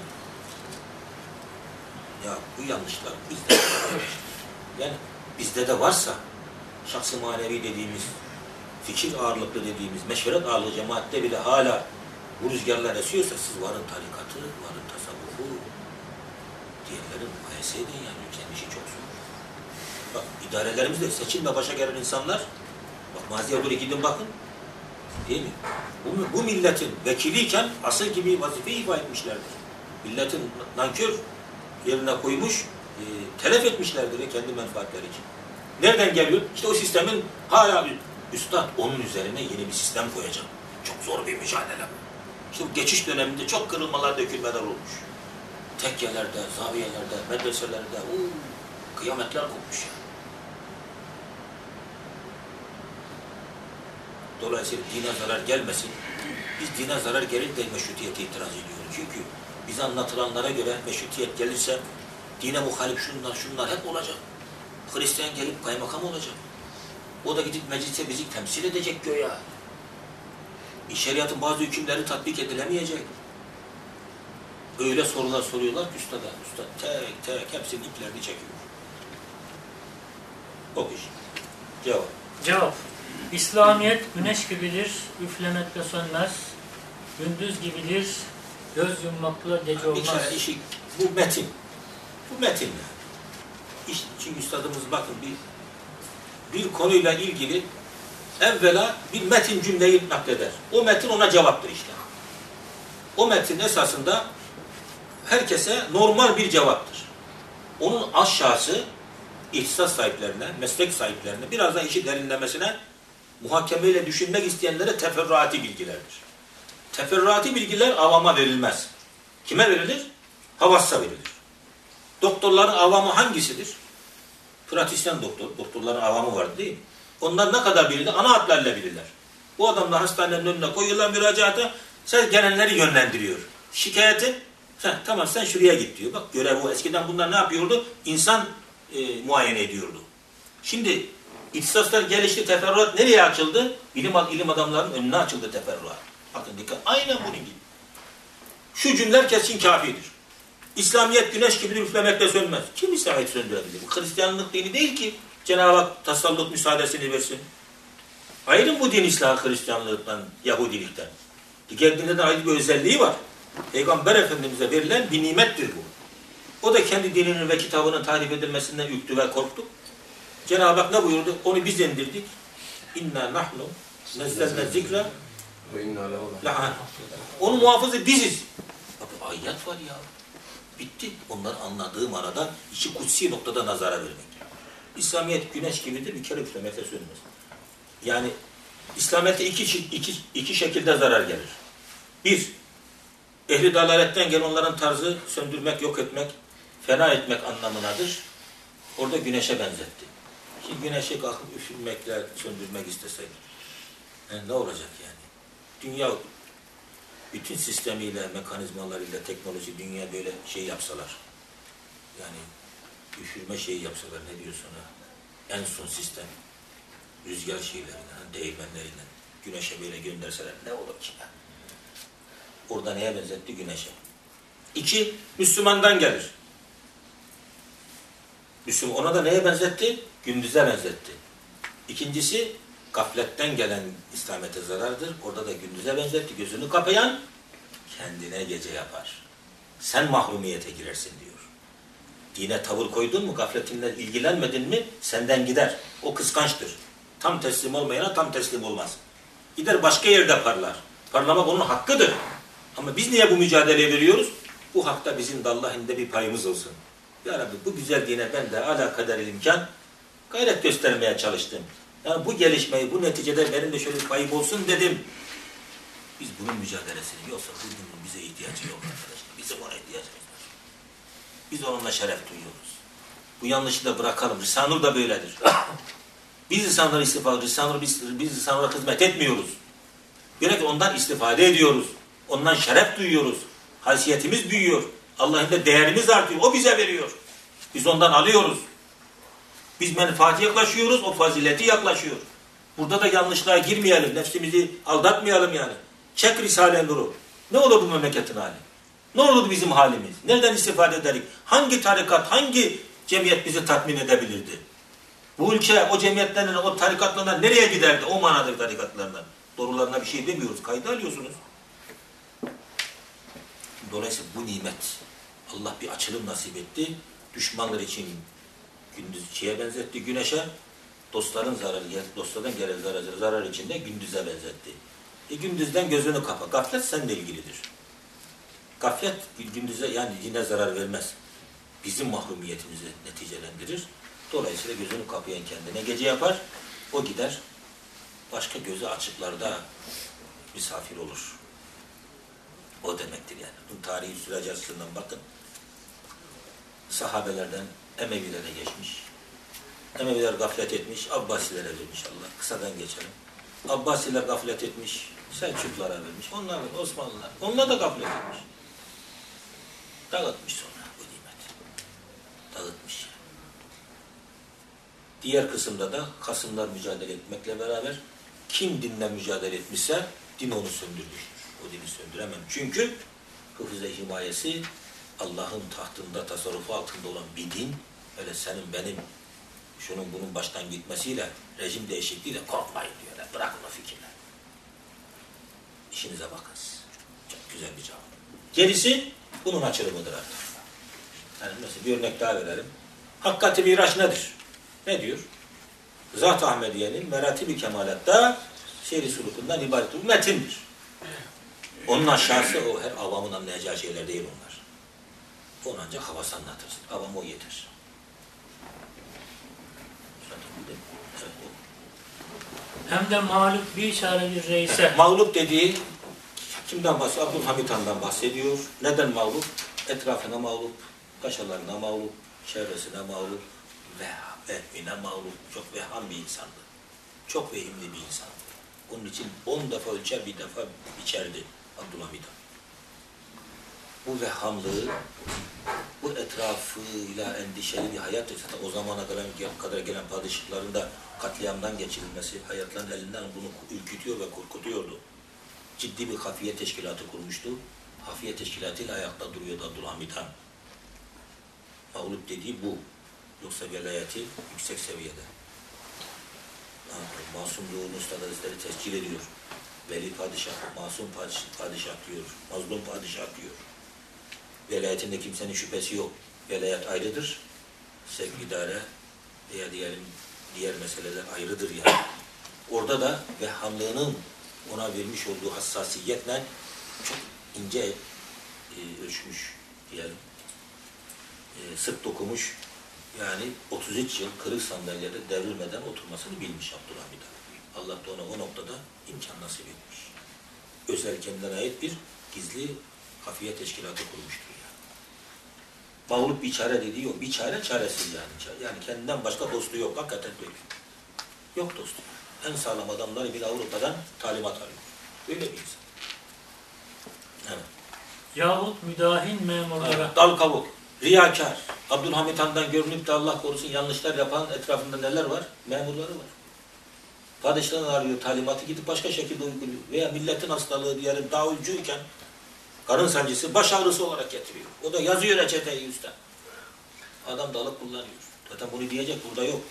Ya bu yanlışlar bizde de var. Yani bizde de varsa şahs-ı manevi dediğimiz, fikir ağırlıklı dediğimiz, meşveret ağırlığı cemaatte bile hala bu rüzgarlar esiyorsa siz varın tarikatı, varın tasavvufu, diğerlerin mukayese edin yani. Ülkenin işi çok zor. Bak idarelerimizde seçimle başa gelen insanlar, bak maziye doğru gidin bakın, değil mi? Bu, bu milletin vekiliyken asıl gibi vazifeyi ifa etmişlerdir. Milletin nankör yerine koymuş, e, telef etmişlerdir ya kendi menfaatleri için. Nereden geliyor? İşte o sistemin hala üstad onun üzerine yeni bir sistem koyacak. Çok zor bir mücadele. İşte bu geçiş döneminde çok kırılmalar, dökülmeler olmuş. Tekkelerde, zaviyelerde, medreselerde uu, kıyametler kopmuş ya. Dolayısıyla dine zarar gelmesin. Biz dine zarar gelir de meşrutiyete itiraz ediyoruz. Çünkü bize anlatılanlara göre meşrutiyet gelirse dine muhalif şunlar şunlar hep olacak. Hristiyan gelip kaymakam olacak. O da gidip meclise bizi temsil edecek göya. Şeriatın bazı hükümleri tatbik edilemeyecek. Öyle sorular soruyorlar ki üstada. Üstad tek tek hepsinin iplerini çekiyor. O iş. Cevap. Cevap. İslamiyet güneş gibidir, üflemekle sönmez. Gündüz gibidir, göz yummakla gece olmaz. Bir kere işi, bu metin. Bu metin. İş, çünkü üstadımız bakın bir bir konuyla ilgili evvela bir metin cümleyi nakleder. O metin ona cevaptır işte. O metin esasında herkese normal bir cevaptır. Onun aşağısı ihtisas sahiplerine, meslek sahiplerine, biraz da işi derinlemesine muhakemeyle düşünmek isteyenlere teferruatı bilgilerdir. Teferruatı bilgiler avama verilmez. Kime verilir? Havassa verilir. Doktorların avamı hangisidir? pratisyen doktor, doktorların avamı vardı değil mi? Onlar ne kadar bilirler? Ana hatlarla bilirler. Bu adamlar hastanenin önüne koyuyorlar müracaata, sen gelenleri yönlendiriyor. Şikayetin, sen, tamam sen şuraya git diyor. Bak görev o. Eskiden bunlar ne yapıyordu? İnsan e, muayene ediyordu. Şimdi ihtisaslar gelişti, teferruat nereye açıldı? İlim, ilim adamlarının önüne açıldı teferruat. Bakın dikkat, aynen bunun gibi. Şu cümleler kesin kafidir. İslamiyet güneş gibi üflemekle sönmez. Kim İslamiyet söndürebilir? Bu Hristiyanlık dini değil ki Cenab-ı Hak tasallut müsaadesini versin. Ayrı bu din İslam Hristiyanlıktan, Yahudilikten. Geldiğinde de ayrı bir özelliği var. Peygamber Efendimiz'e verilen bir nimettir bu. O da kendi dininin ve kitabının tahrip edilmesinden ürktü ve korktu. Cenab-ı Hak ne buyurdu? Onu biz indirdik. İnna nahnu nezzelne zikra lahan. Onun muhafızı biziz. Abi ayet var ya. Bitti. Onların anladığı manada içi kutsi noktada nazara vermek. İslamiyet güneş gibidir. Bir kere üflemekle sönmez. Yani İslamiyet'te iki, iki, iki şekilde zarar gelir. Bir, ehli dalaletten gelen onların tarzı söndürmek, yok etmek, fena etmek anlamınadır. Orada güneşe benzetti. Ki güneşe kalkıp üfürmekle söndürmek isteseydi. Yani ne olacak yani? Dünya bütün sistemiyle, mekanizmalarıyla, teknoloji, dünya böyle şey yapsalar. Yani üfürme şeyi yapsalar, ne diyorsun ha? En son sistem. Rüzgar şeyleriyle, değirmenleriyle güneşe böyle gönderseler ne olur ki ya? Orada neye benzetti? Güneşe. İki, Müslümandan gelir. Müslüman, ona da neye benzetti? Gündüze benzetti. İkincisi, gafletten gelen İslamiyet'e zarardır. Orada da gündüze benzetti. Gözünü kapayan kendine gece yapar. Sen mahrumiyete girersin diyor. Dine tavır koydun mu, gafletinle ilgilenmedin mi senden gider. O kıskançtır. Tam teslim olmayana tam teslim olmaz. Gider başka yerde parlar. Parlamak onun hakkıdır. Ama biz niye bu mücadeleye veriyoruz? Bu hakta bizim de Allah'ın bir payımız olsun. Ya Rabbi bu güzel dine ben de ala kadar imkan gayret göstermeye çalıştım. Yani bu gelişmeyi, bu neticede benim de şöyle bir payım olsun dedim. Biz bunun mücadelesini, yoksa bu dinin bize ihtiyacı yok arkadaşlar. Bizim ona ihtiyacımız var. Biz onunla şeref duyuyoruz. Bu yanlışı da bırakalım. Risale-i da böyledir. Biz insanlara istifade, Risale-i biz, biz insanlara hizmet etmiyoruz. Gerek ondan istifade ediyoruz. Ondan şeref duyuyoruz. Haysiyetimiz büyüyor. Allah'ın da değerimiz artıyor. O bize veriyor. Biz ondan alıyoruz. Biz menfaati yaklaşıyoruz, o fazileti yaklaşıyor. Burada da yanlışlığa girmeyelim, nefsimizi aldatmayalım yani. Çek Risale-i Nur'u. Ne olur bu memleketin hali? Ne olur bizim halimiz? Nereden istifade ederek? Hangi tarikat, hangi cemiyet bizi tatmin edebilirdi? Bu ülke o cemiyetlerden, o tarikatlarından nereye giderdi? O manada tarikatlarından. Doğrularına bir şey demiyoruz, kayda alıyorsunuz. Dolayısıyla bu nimet, Allah bir açılım nasip etti. Düşmanlar için gündüz şeye benzetti, güneşe. Dostların zararı, dostlardan gelen zarar, zarar içinde gündüze benzetti. E gündüzden gözünü kapa. Gaflet seninle ilgilidir. Gaflet gündüze yani yine zarar vermez. Bizim mahrumiyetimizi neticelendirir. Dolayısıyla gözünü kapayan kendine gece yapar. O gider başka gözü açıklarda misafir olur. O demektir yani. Bu tarihi süreci açısından bakın. Sahabelerden Emevilere geçmiş. Emeviler gaflet etmiş, Abbasilere vermiş Allah. Kısadan geçelim. Abbasiler gaflet etmiş, Selçuklara vermiş. Onlar da Osmanlılar. Onlar da gaflet etmiş. Dağıtmış sonra bu nimet. Dağıtmış. Diğer kısımda da Kasımlar mücadele etmekle beraber kim dinle mücadele etmişse din onu söndürmüştür. O dini söndüremem. Çünkü hıfz-ı himayesi Allah'ın tahtında, tasarrufu altında olan bir din, öyle senin benim şunun bunun baştan gitmesiyle, rejim değişikliğiyle korkmayın diyorlar. Bırakın o fikirler. İşinize bakın. Çok güzel bir cevap. Gerisi bunun açılımıdır artık. Yani mesela bir örnek daha verelim. Hakkati miraç nedir? Ne diyor? Zat-ı Ahmediye'nin merati-i kemalatta seyri sulukundan ibaret bir metindir. Onun aşağısı o her avamın anlayacağı şeyler değil onlar. Onu ancak havası anlatırsın. Avam o yeter. Evet, o. Hem de mağlup bir çare bir reise. Mağlup dediği kimden bahsediyor? Abdülhamid Han'dan bahsediyor. Neden mağlup? Etrafına mağlup, kaşalarına mağlup, çevresine mağlup, vehmine mağlup, çok veham bir insandı. Çok vehimli bir insandı. Onun için on defa ölçer, bir defa biçerdi Abdülhamid Han. Bu vehamlığı, bu etrafıyla endişeli bir hayat, o zamana kadar, kadar gelen padişahların da katliamdan geçirilmesi, hayatların elinden bunu ürkütüyor ve korkutuyordu. Ciddi bir hafiye teşkilatı kurmuştu. Hafiye teşkilatıyla ayakta duruyordu Abdülhamid Han. Mağlup dediği bu. Yoksa velayeti yüksek seviyede. Masumluğunu ustadları tescil ediyor. Veli padişah, masum padişah diyor. Mazlum padişah diyor. Velayetinde kimsenin şüphesi yok. Velayet ayrıdır. Sevk idare veya diyelim diğer meseleler ayrıdır yani. Orada da vehamlığının ona vermiş olduğu hassasiyetle çok ince e, ölçmüş diyelim. E, sık dokumuş. Yani otuz üç yıl kırık sandalyede devrilmeden oturmasını bilmiş Abdülhamid Han. Allah da ona o noktada imkan nasip etmiş. Özel kendine ait bir gizli hafiye teşkilatı kurmuştur yani. Mağlup bir çare dediği yok. Bir çare çaresiz yani. Yani kendinden başka dostu yok. Hakikaten böyle. Yok dostu. En sağlam adamları bile Avrupa'dan talimat alıyor. Öyle bir insan. Evet. Yahut müdahin memurlara. Evet, dal kavuk. Riyakar. Abdülhamid Han'dan görünüp de Allah korusun yanlışlar yapan etrafında neler var? Memurları var. Padişahın arıyor talimatı, gidip başka şekilde uyguluyor. Veya milletin hastalığı diyelim davulcuyken karın sancısı baş ağrısı olarak getiriyor. O da yazıyor reçeteyi üstten. Adam da alıp kullanıyor. Zaten bunu diyecek burada yok.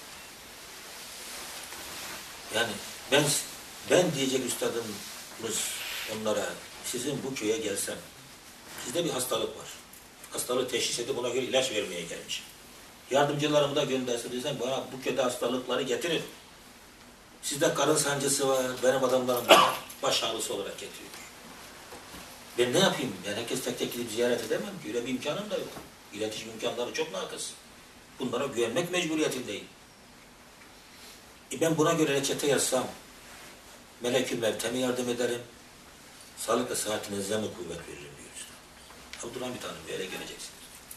Yani ben ben diyecek üstadımız onlara, sizin bu köye gelsem, sizde bir hastalık var. Hastalığı teşhis edip ona göre ilaç vermeye gelmiş. Yardımcılarımı da gönderse desem, bana bu köyde hastalıkları getirin. Sizde karın sancısı var, benim adamlarım da baş ağrısı olarak getiriyor. Ben ne yapayım? Ben herkes tek tek gidip ziyaret edemem ki. Öyle bir imkanım da yok. İletişim imkanları çok nakıs. Bunlara güvenmek mecburiyetindeyim. E ben buna göre reçete yazsam, melekül mevte mi yardım ederim? Sağlık ve sıhhatinize mi kuvvet veririm diyor işte. Abdülhamid Han'ım böyle geleceksiniz.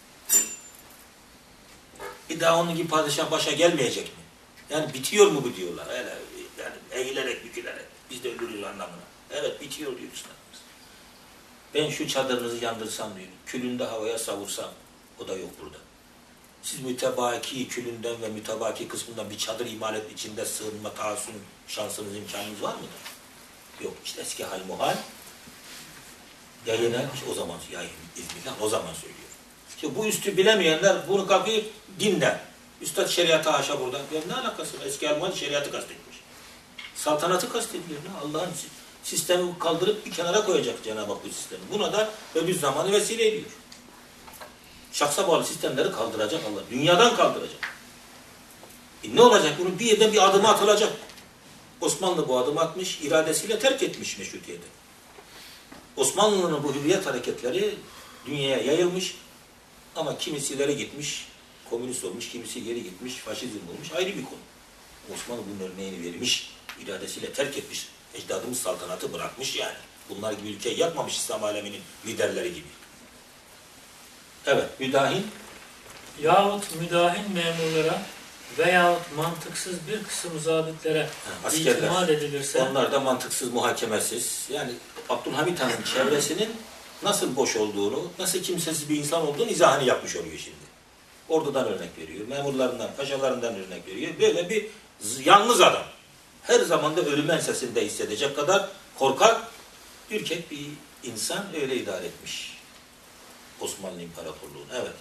Bir daha onun gibi padişah başa gelmeyecek mi? Yani bitiyor mu bu diyorlar. Öyle, yani eğilerek, bükülerek. Biz de ölürüz anlamına. Evet bitiyor diyor üstadımız. Ben şu çadırınızı yandırsam diyor. Külünde havaya savursam. O da yok burada. Siz mütebaki külünden ve mütebaki kısmından bir çadır imal et, içinde sığınma, tahassün şansınız, imkanınız var mıdır? Yok. İşte eski hal muhal. Yayına işte o zaman, ya İzmir'den o zaman söylüyor. İşte bu üstü bilemeyenler bunu kalkıyor dinler. Üstad şeriatı haşa burada. Ya ne alakası var? Eski hal muhal şeriatı kastetmiş. Saltanatı kastediyor. Allah'ın sistemi kaldırıp bir kenara koyacak Cenab-ı Hak bu sistemi. Buna da öbür zamanı vesile ediyor. Şahsa bağlı sistemleri kaldıracak Allah. Dünyadan kaldıracak. E ne olacak? Bunun bir yerden bir adımı atılacak. Osmanlı bu adımı atmış, iradesiyle terk etmiş meşrutiyeti. Osmanlı'nın bu hürriyet hareketleri dünyaya yayılmış ama kimisi ileri gitmiş, komünist olmuş, kimisi geri gitmiş, faşizm olmuş, ayrı bir konu. Osmanlı bunun örneğini vermiş, iradesiyle terk etmiş. Ecdadımız saltanatı bırakmış yani. Bunlar gibi ülkeyi yapmamış İslam aleminin liderleri gibi. Evet, müdahin. Yahut müdahin memurlara veyahut mantıksız bir kısım zabitlere itimat edilirse. Onlar da mantıksız, muhakemesiz. Yani Abdülhamid Han'ın çevresinin nasıl boş olduğunu, nasıl kimsesiz bir insan olduğunu izahını yapmış oluyor şimdi. Ordudan örnek veriyor, memurlarından, paşalarından örnek veriyor. Böyle bir yalnız adam. Her zaman da ölüm ensesinde hissedecek kadar korkak, ürkek bir insan öyle idare etmiş Osmanlı İmparatorluğu'nu. Evet.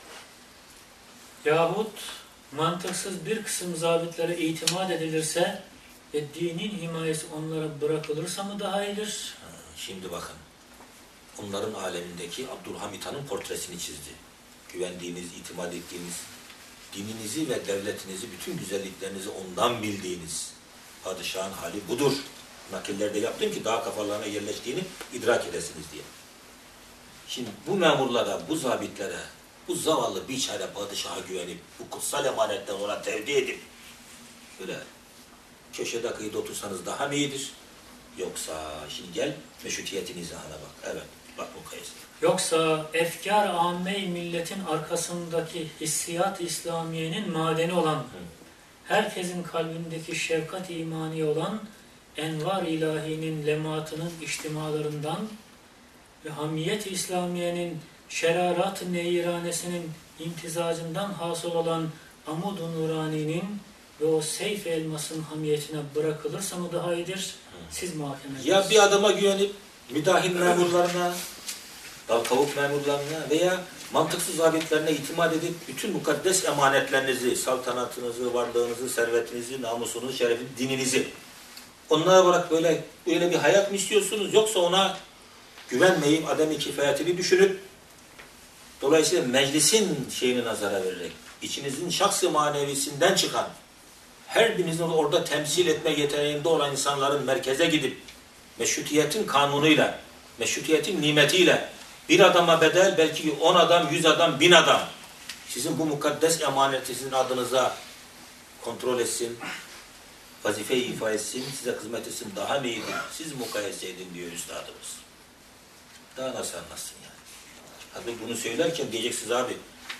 Yahut mantıksız bir kısım zabitlere itimat edilirse ve dinin himayesi onlara bırakılırsa mı daha iyidir? Ha, şimdi bakın. Onların alemindeki Abdülhamid Han'ın portresini çizdi. Güvendiğiniz, itimat ettiğiniz, dininizi ve devletinizi, bütün güzelliklerinizi ondan bildiğiniz padişahın hali budur. Nakillerde yaptım ki daha kafalarına yerleştiğini idrak edesiniz diye. Şimdi bu memurlara, bu zabitlere, bu zavallı biçare padişaha güvenip, bu kutsal emanetten ona tevdi edip, böyle köşede kıyıda otursanız daha mı iyidir? Yoksa şimdi gel meşrutiyetin izahına bak. Evet. Bak mukayese. Yoksa efkar âmme-i milletin arkasındaki hissiyat İslamiye'nin madeni olan, Hı. herkesin kalbindeki şefkat imani olan envar ilahinin lematının içtimalarından ve hamiyet-i İslamiye'nin şerarat-ı neyranesinin imtizacından hasıl olan amud-u nuraninin ve o seyf elmasın hamiyetine bırakılırsa mı daha iyidir? Siz muhakeme ediniz. Ya bir adama güvenip müdahil memurlarına, dal kavuk memurlarına veya mantıksız zabitlerine itimat edip bütün mukaddes emanetlerinizi, saltanatınızı, varlığınızı, servetinizi, namusunuzu, şerefinizi, dininizi onlara bırak böyle böyle bir hayat mı istiyorsunuz? Yoksa ona güvenmeyip adem-i kifayetini düşünüp dolayısıyla meclisin şeyini nazara vererek içinizin şahs-ı manevisinden çıkan her birinizin orada temsil etme yeteneğinde olan insanların merkeze gidip meşrutiyetin kanunuyla, meşrutiyetin nimetiyle bir adama bedel belki on adam, yüz adam, bin adam sizin bu mukaddes emaneti sizin adınıza kontrol etsin, vazife-i ifa etsin, size hizmet etsin, daha mı iyidir? Siz mukayese edin diyor üstadımız. Daha nasıl anlatsın yani? Hadi bunu söylerken diyeceksiniz abi,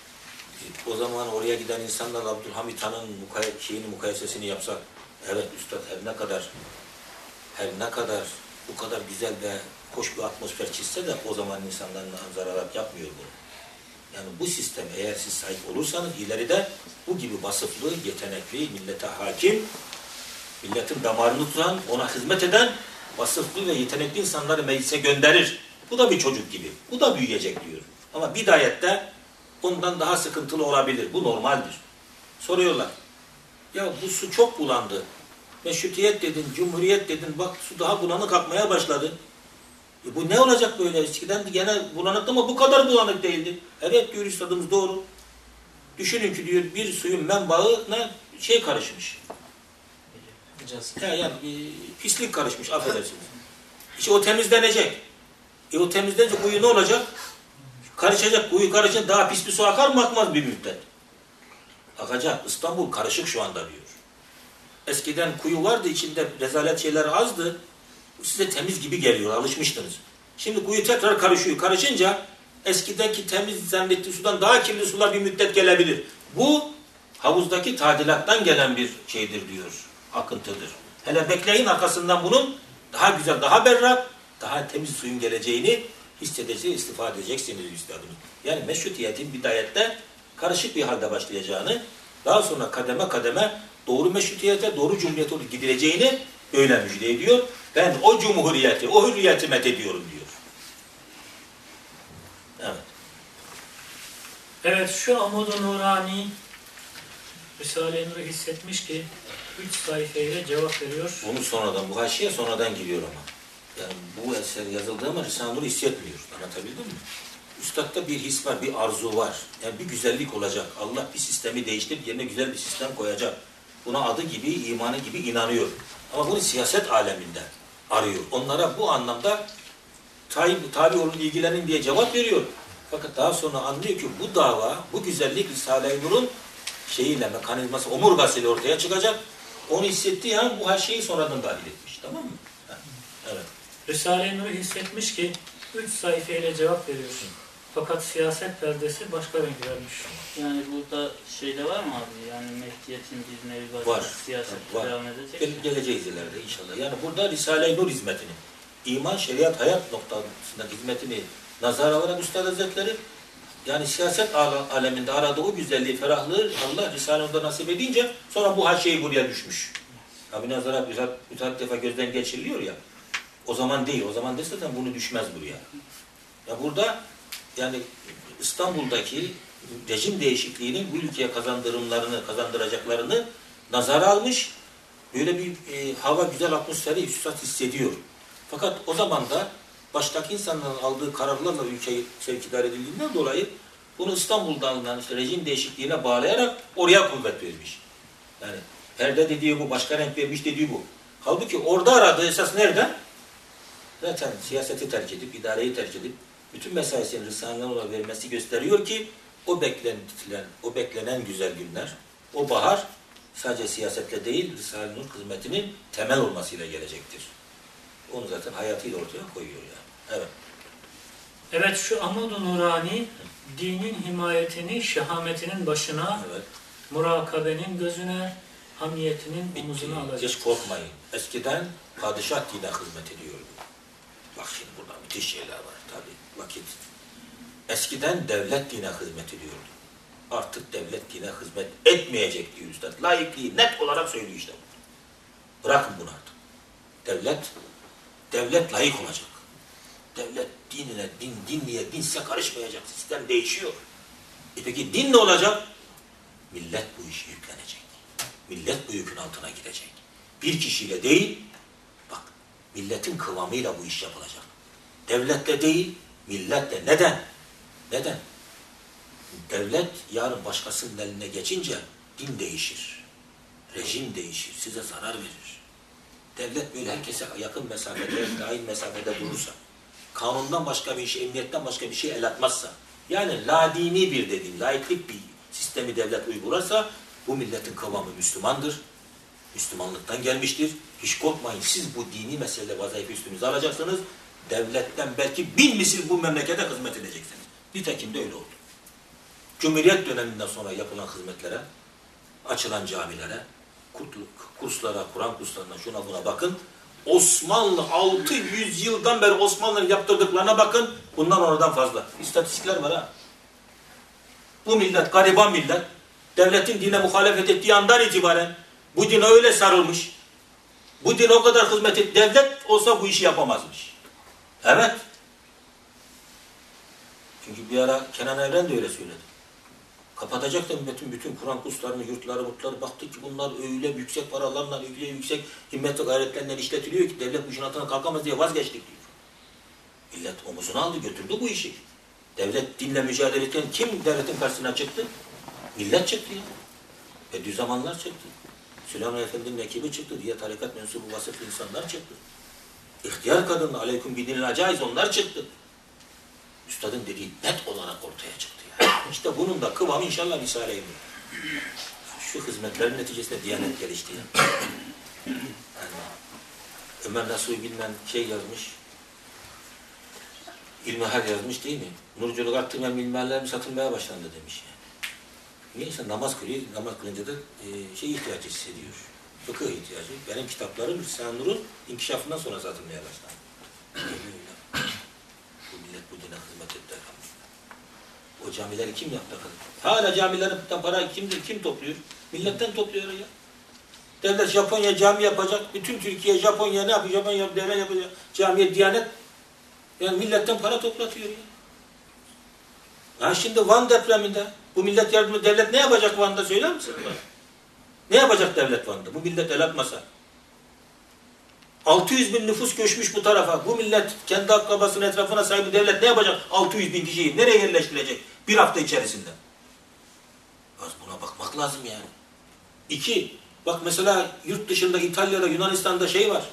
o zaman oraya giden insanlar Abdülhamit Han'ın mukay şeyini, mukayesesini yapsak, evet üstad her ne kadar her ne kadar bu kadar güzel ve hoş bir atmosfer çizse de o zaman insanların zararat yapmıyor bunu. Yani bu sistem eğer siz sahip olursanız ileride bu gibi vasıflı, yetenekli, millete hakim, milletin damarını tutan, ona hizmet eden vasıflı ve yetenekli insanları meclise gönderir. Bu da bir çocuk gibi. Bu da büyüyecek diyor. Ama bidayette ondan daha sıkıntılı olabilir. Bu normaldir. Soruyorlar. Ya bu su çok bulandı. Meşrutiyet dedin, cumhuriyet dedin. Bak su daha bulanık akmaya başladı. E bu ne olacak böyle? Eskiden gene bulanıktı ama bu kadar bulanık değildi. Evet diyor üstadımız doğru. Düşünün ki diyor bir suyun menbaına şey karışmış. Ya yani bir pislik karışmış affedersiniz. İşte o temizlenecek. E o temizlenince kuyu ne olacak? Karışacak. Kuyu karışınca daha pis bir su akar mı akmaz bir müddet? Akacak. İstanbul karışık şu anda diyor. Eskiden kuyu vardı içinde rezalet şeyler azdı. Size temiz gibi geliyor. Alışmıştınız. Şimdi kuyu tekrar karışıyor. Karışınca eskideki temiz zannettiği sudan daha kirli sular bir müddet gelebilir. Bu havuzdaki tadilattan gelen bir şeydir diyor. Akıntıdır. Hele bekleyin arkasından bunun daha güzel, daha berrak, daha temiz suyun geleceğini hissedeceğiz, istifade edeceksiniz üstadımız. Yani meşrutiyetin bidayette karışık bir halde başlayacağını, daha sonra kademe kademe doğru meşrutiyete, doğru cumhuriyete doğru gidileceğini öyle müjde ediyor. Ben o cumhuriyeti, o hürriyeti methediyorum diyor. Evet. Evet, şu Amud-u Nurani Risale-i Nur'u hissetmiş ki üç sayfayla cevap veriyor. Bunu sonradan, bu haşiye sonradan giriyor ama. Yani bu eser yazıldığı ama Risale-i Nur'u hissetmiyor. Anlatabildim mi? Üstad'da bir his var, bir arzu var. Yani bir güzellik olacak. Allah bir sistemi değiştirip yerine güzel bir sistem koyacak. Buna adı gibi, imanı gibi inanıyor. Ama bunu siyaset aleminde arıyor. Onlara bu anlamda tabi, tabi olun, ilgilenin diye cevap veriyor. Fakat daha sonra anlıyor ki bu dava, bu güzellik Risale-i Nur'un şeyiyle, mekanizması, omurgasıyla ortaya çıkacak. Onu hissettiği an bu her şeyi sonradan dahil etmiş. Tamam mı? Ha, evet. Risale-i Nur'u hissetmiş ki üç sayfayla cevap veriyorsun. Fakat siyaset perdesi başka renk vermiş. Yani burada şeyde var mı abi? Yani Mehdiyet'in bir nevi başka var. siyaset var. devam edecek. Gel, geleceğiz ileride inşallah. Yani burada Risale-i Nur hizmetini, iman, şeriat, hayat noktasında hizmetini nazar alarak Üstad Hazretleri, yani siyaset aleminde aradığı o güzelliği, ferahlığı Allah Risale-i Nur'da nasip edince sonra bu her şey buraya düşmüş. Tabi nazara müteahhit defa gözden geçiriliyor ya. O zaman değil. O zaman dese zaten bunu düşmez buraya. Ya burada yani İstanbul'daki rejim değişikliğinin bu ülkeye kazandırımlarını, kazandıracaklarını nazara almış. Böyle bir e, hava, güzel atmosferi üstad hissediyor. Fakat o zaman da baştaki insanların aldığı kararlarla ülkeyi sevk idare edildiğinden dolayı bunu İstanbul'da alınan işte rejim değişikliğine bağlayarak oraya kuvvet vermiş. Yani perde dediği bu, başka renk vermiş dediği bu. Halbuki orada aradığı esas nerede? Zaten siyaseti terk edip, idareyi terk edip bütün mesaisini Risale-i vermesi gösteriyor ki o beklentilen, o beklenen güzel günler, o bahar sadece siyasetle değil Risale-i Nur hizmetinin temel olmasıyla gelecektir. Onu zaten hayatıyla ortaya koyuyor yani. Evet. Evet, şu Amud-u Nurani dinin himayetini şehametinin başına, Evet. murakabenin gözüne, hamiyetinin omuzuna alacak. Hiç korkmayın. Eskiden padişah dine hizmet ediyordu. Bak şimdi burada müthiş şeyler var tabii. Vakit. Eskiden devlet dine hizmet ediyordu. Artık devlet dine hizmet etmeyecek diyor üstad. Laikliği net olarak söylüyor işte. Bırakın bunu artık. Devlet, devlet layık olacak. Devlet dinine, din, dinliye, dinse karışmayacak. Sistem değişiyor. E peki din ne olacak? Millet bu işi yüklenecek. Millet bu yükün altına girecek. Bir kişiyle değil, bak milletin kıvamıyla bu iş yapılacak. Devletle değil, milletle. Neden? Neden? Devlet yarın başkasının eline geçince din değişir. Rejim değişir. Size zarar verir. Devlet böyle herkese yakın mesafede, dahil mesafede durursa, kanundan başka bir şey, emniyetten başka bir şey el atmazsa, yani ladini bir dediğim, laiklik bir sistemi devlet uygularsa, bu milletin kıvamı Müslümandır. Müslümanlıktan gelmiştir. Hiç korkmayın. Siz bu dini mesele vazifeyi üstünüze alacaksınız. Devletten belki bin misil bu memlekete hizmet edeceksiniz. Nitekim de öyle oldu. Cumhuriyet döneminden sonra yapılan hizmetlere, açılan camilere, kurslara, Kur'an kurslarına, şuna buna bakın. Osmanlı altı yüz yıldan beri Osmanlı'nın yaptırdıklarına bakın. Bundan oradan fazla. İstatistikler var ha. Bu millet, gariban millet, devletin dine muhalefet ettiği andan itibaren bu dine öyle sarılmış. Bu dine o kadar hizmet et. Devlet olsa bu işi yapamazmış. Evet. Çünkü bir ara Kenan Evren de öyle söyledi. Kapatacak da milletin bütün Kur'an kurslarını, yurtları, mutları baktık ki bunlar öyle yüksek paralarla, öyle yüksek himmet ve gayretlerinden işletiliyor ki devlet bu işin altına kalkamaz diye vazgeçtik diyor. Millet omuzuna aldı, götürdü bu işi. Devlet dinle mücadele eden kim devletin karşısına çıktı? Millet çıktı ya. Bediüzzamanlar çıktı. Süleyman Efendi'nin ekibi çıktı. Diğer tarikat mensubu vasıflı insanlar çıktı. İhtiyar kadınla aleyküm bidinil acaiz onlar çıktı. Üstadın dediği net olarak ortaya çıktı yani. İşte bunun da kıvamı inşallah Risale-i Nur. Şu hizmetlerin neticesinde Diyanet gelişti yani. Yani Ömer Nasuhi bilmem şey yazmış. İlmihal yazmış değil mi? Nurculuk arttırmayan ilmihallerim satılmaya başlandı demiş yani. Neyse namaz kılıyor, namaz kılınca da e, şey ihtiyacı hissediyor. Fıkıh ihtiyacı. Benim kitaplarım Risale-i Nur'un inkişafından sonra satılmaya başlandı. Bu millet bu dine hizmet etti. O camileri kim yaptı? Hala camilerden para kim, kim topluyor? Milletten topluyor ya. Devlet Japonya cami yapacak. Bütün Türkiye Japonya ne yapıyor? Japonya devlet yapacak. Camiye Diyanet yani milletten para toplatıyor ya. Ha şimdi Van depreminde bu millet yardımı devlet ne yapacak Van'da söyler misin? Ne yapacak devlet Van'da? Bu millet el atmasa. altı yüz bin nüfus göçmüş bu tarafa. Bu millet kendi akrabasının etrafına sahibi devlet ne yapacak? altı yüz bin kişiyi nereye yerleştirecek? Bir hafta içerisinde. Az buna bakmak lazım yani. İki, bak mesela yurt dışında İtalya'da, Yunanistan'da şey var.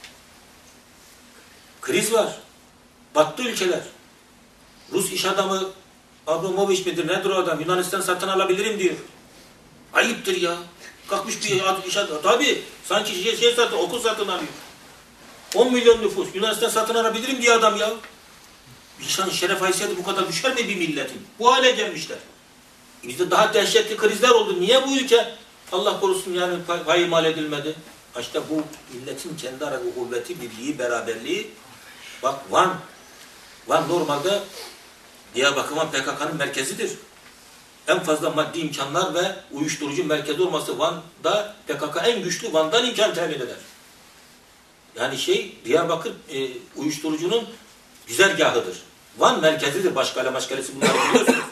Kriz var. Battı ülkeler. Rus iş adamı Abramovich midir nedir o adam? Yunanistan satın alabilirim diyor. Ayıptır ya. Kalkmış bir iş adamı. Tabii sanki şey, şey satın, okul satın alıyor. on milyon nüfus. Yunanistan satın alabilirim diye adam ya. Bir insan şeref haysiyeti bu kadar düşer mi bir milletin? Bu hale gelmişler. Bizde daha dehşetli krizler oldu. Niye bu ülke Allah korusun yani pay mal edilmedi? İşte bu milletin kendi arası kuvveti, birliği, beraberliği. Bak Van. Van normalde Diyarbakır Van P K K'nın merkezidir. En fazla maddi imkanlar ve uyuşturucu merkezi olması Van'da P K K en güçlü Van'dan imkan temin eder. Yani şey Diyarbakır e, uyuşturucunun güzergahıdır. Van merkezidir. Başkale maşkalesi bunları biliyorsunuz.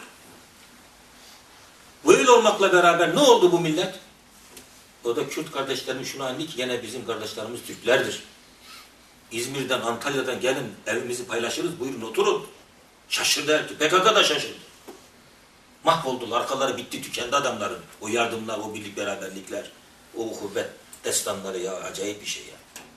Böyle olmakla beraber ne oldu bu millet? O da Kürt kardeşlerimiz şunu anladı ki gene bizim kardeşlerimiz Türklerdir. İzmir'den, Antalya'dan gelin evimizi paylaşırız. Buyurun oturun. Şaşırdı herkes. P K K da şaşırdı. Mahvoldular. Arkaları bitti tükendi adamların. O yardımlar, o birlik beraberlikler, o kuvvet destanları ya acayip bir şey ya.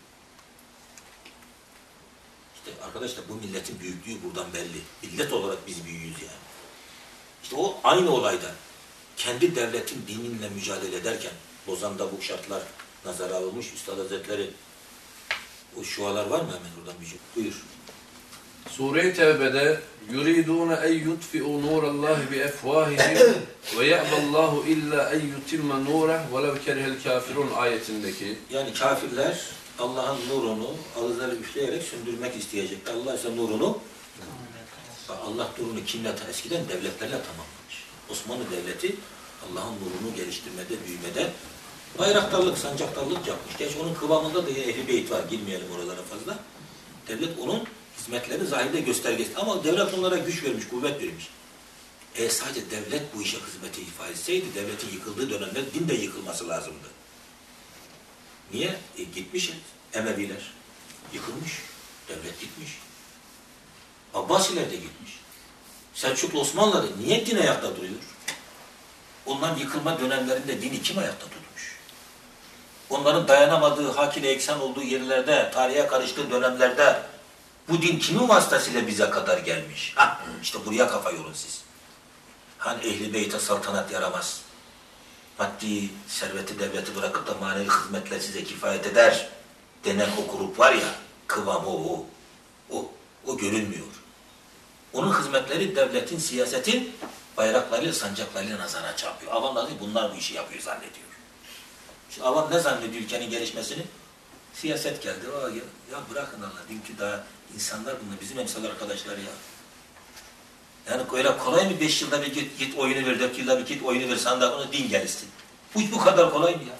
İşte arkadaşlar bu milletin büyüklüğü buradan belli. Millet olarak biz büyüğüz yani. İşte o aynı olayda kendi devletin dininle mücadele ederken Lozan'da bu şartlar nazara alınmış. Üstad Hazretleri o şualar var mı hemen oradan bir şey? Buyur. Sure-i Tevbe'de yuridun en yutfi'u nurallahi bi efvahihim ve ya'ballahu illa en yutimma nureh velev kerihel kafirun ayetindeki Yani kafirler Allah'ın nurunu ağızları üfleyerek söndürmek isteyecekler. Allah ise nurunu Allah nurunu kimle eskiden devletlerle tamamlamış. Osmanlı Devleti Allah'ın nurunu geliştirmede, büyümede bayraktarlık, sancaktarlık yapmış. Gerçi onun kıvamında da Ehl-i Beyt var. Girmeyelim oralara fazla. Devlet onun hizmetleri zahirde göstergesi. Ama devlet onlara güç vermiş, kuvvet vermiş. E sadece devlet bu işe hizmeti ifade etseydi, devletin yıkıldığı dönemde din de yıkılması lazımdı. Niye? E, gitmiş Emeviler. Yıkılmış. Devlet gitmiş. Abbasiler de gitmiş. Selçuklu Osmanlılar da niye din ayakta duruyor? Onların yıkılma dönemlerinde dini kim ayakta tutmuş? Onların dayanamadığı, hak ile eksen olduğu yerlerde, tarihe karıştığı dönemlerde bu din kimin vasıtasıyla bize kadar gelmiş? Ha, işte buraya kafa yorun siz. Hani Ehl-i Beyt'e saltanat yaramaz. Maddi serveti devleti bırakıp da manevi hizmetle size kifayet eder denen o grup var ya, kıvamı o, o, o görünmüyor. Onun hizmetleri devletin, siyasetin bayraklarıyla, sancaklarıyla nazara çarpıyor. Avamlar bunlar bu işi yapıyor zannediyor. Şimdi avam ne zannediyor ülkenin gelişmesini? Siyaset geldi. Aa, ya, ya bırakın Allah. Dünkü daha insanlar bunlar. Bizim emsal arkadaşlar ya. Yani öyle kolay mı beş yılda bir git, git oyunu ver, dört yılda bir git oyunu ver, sandığa din gelişsin. Bu bu kadar kolay mı ya?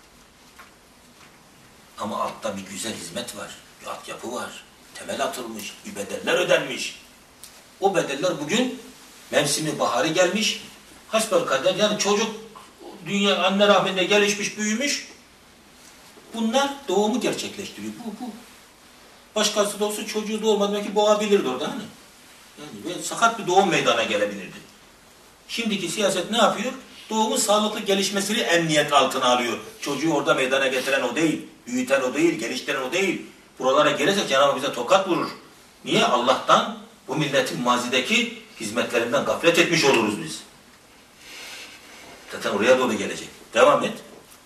Ama altta bir güzel hizmet var. Bir altyapı var. Temel atılmış. Bir bedeller ödenmiş. O bedeller bugün mevsimi baharı gelmiş. Hasbelkader yani çocuk dünya anne rahminde gelişmiş, büyümüş. Bunlar doğumu gerçekleştiriyor. Bu, bu. Başkası da olsa çocuğu doğurmadı belki boğabilirdi orada hani. Yani sakat bir doğum meydana gelebilirdi. Şimdiki siyaset ne yapıyor? Doğumun sağlıklı gelişmesini emniyet altına alıyor. Çocuğu orada meydana getiren o değil. Büyüten o değil, geliştiren o değil. Buralara gelirse Cenab-ı Hak bize tokat vurur. Niye? Allah'tan bu milletin mazideki hizmetlerinden gaflet etmiş oluruz biz. Zaten oraya doğru gelecek. Devam et.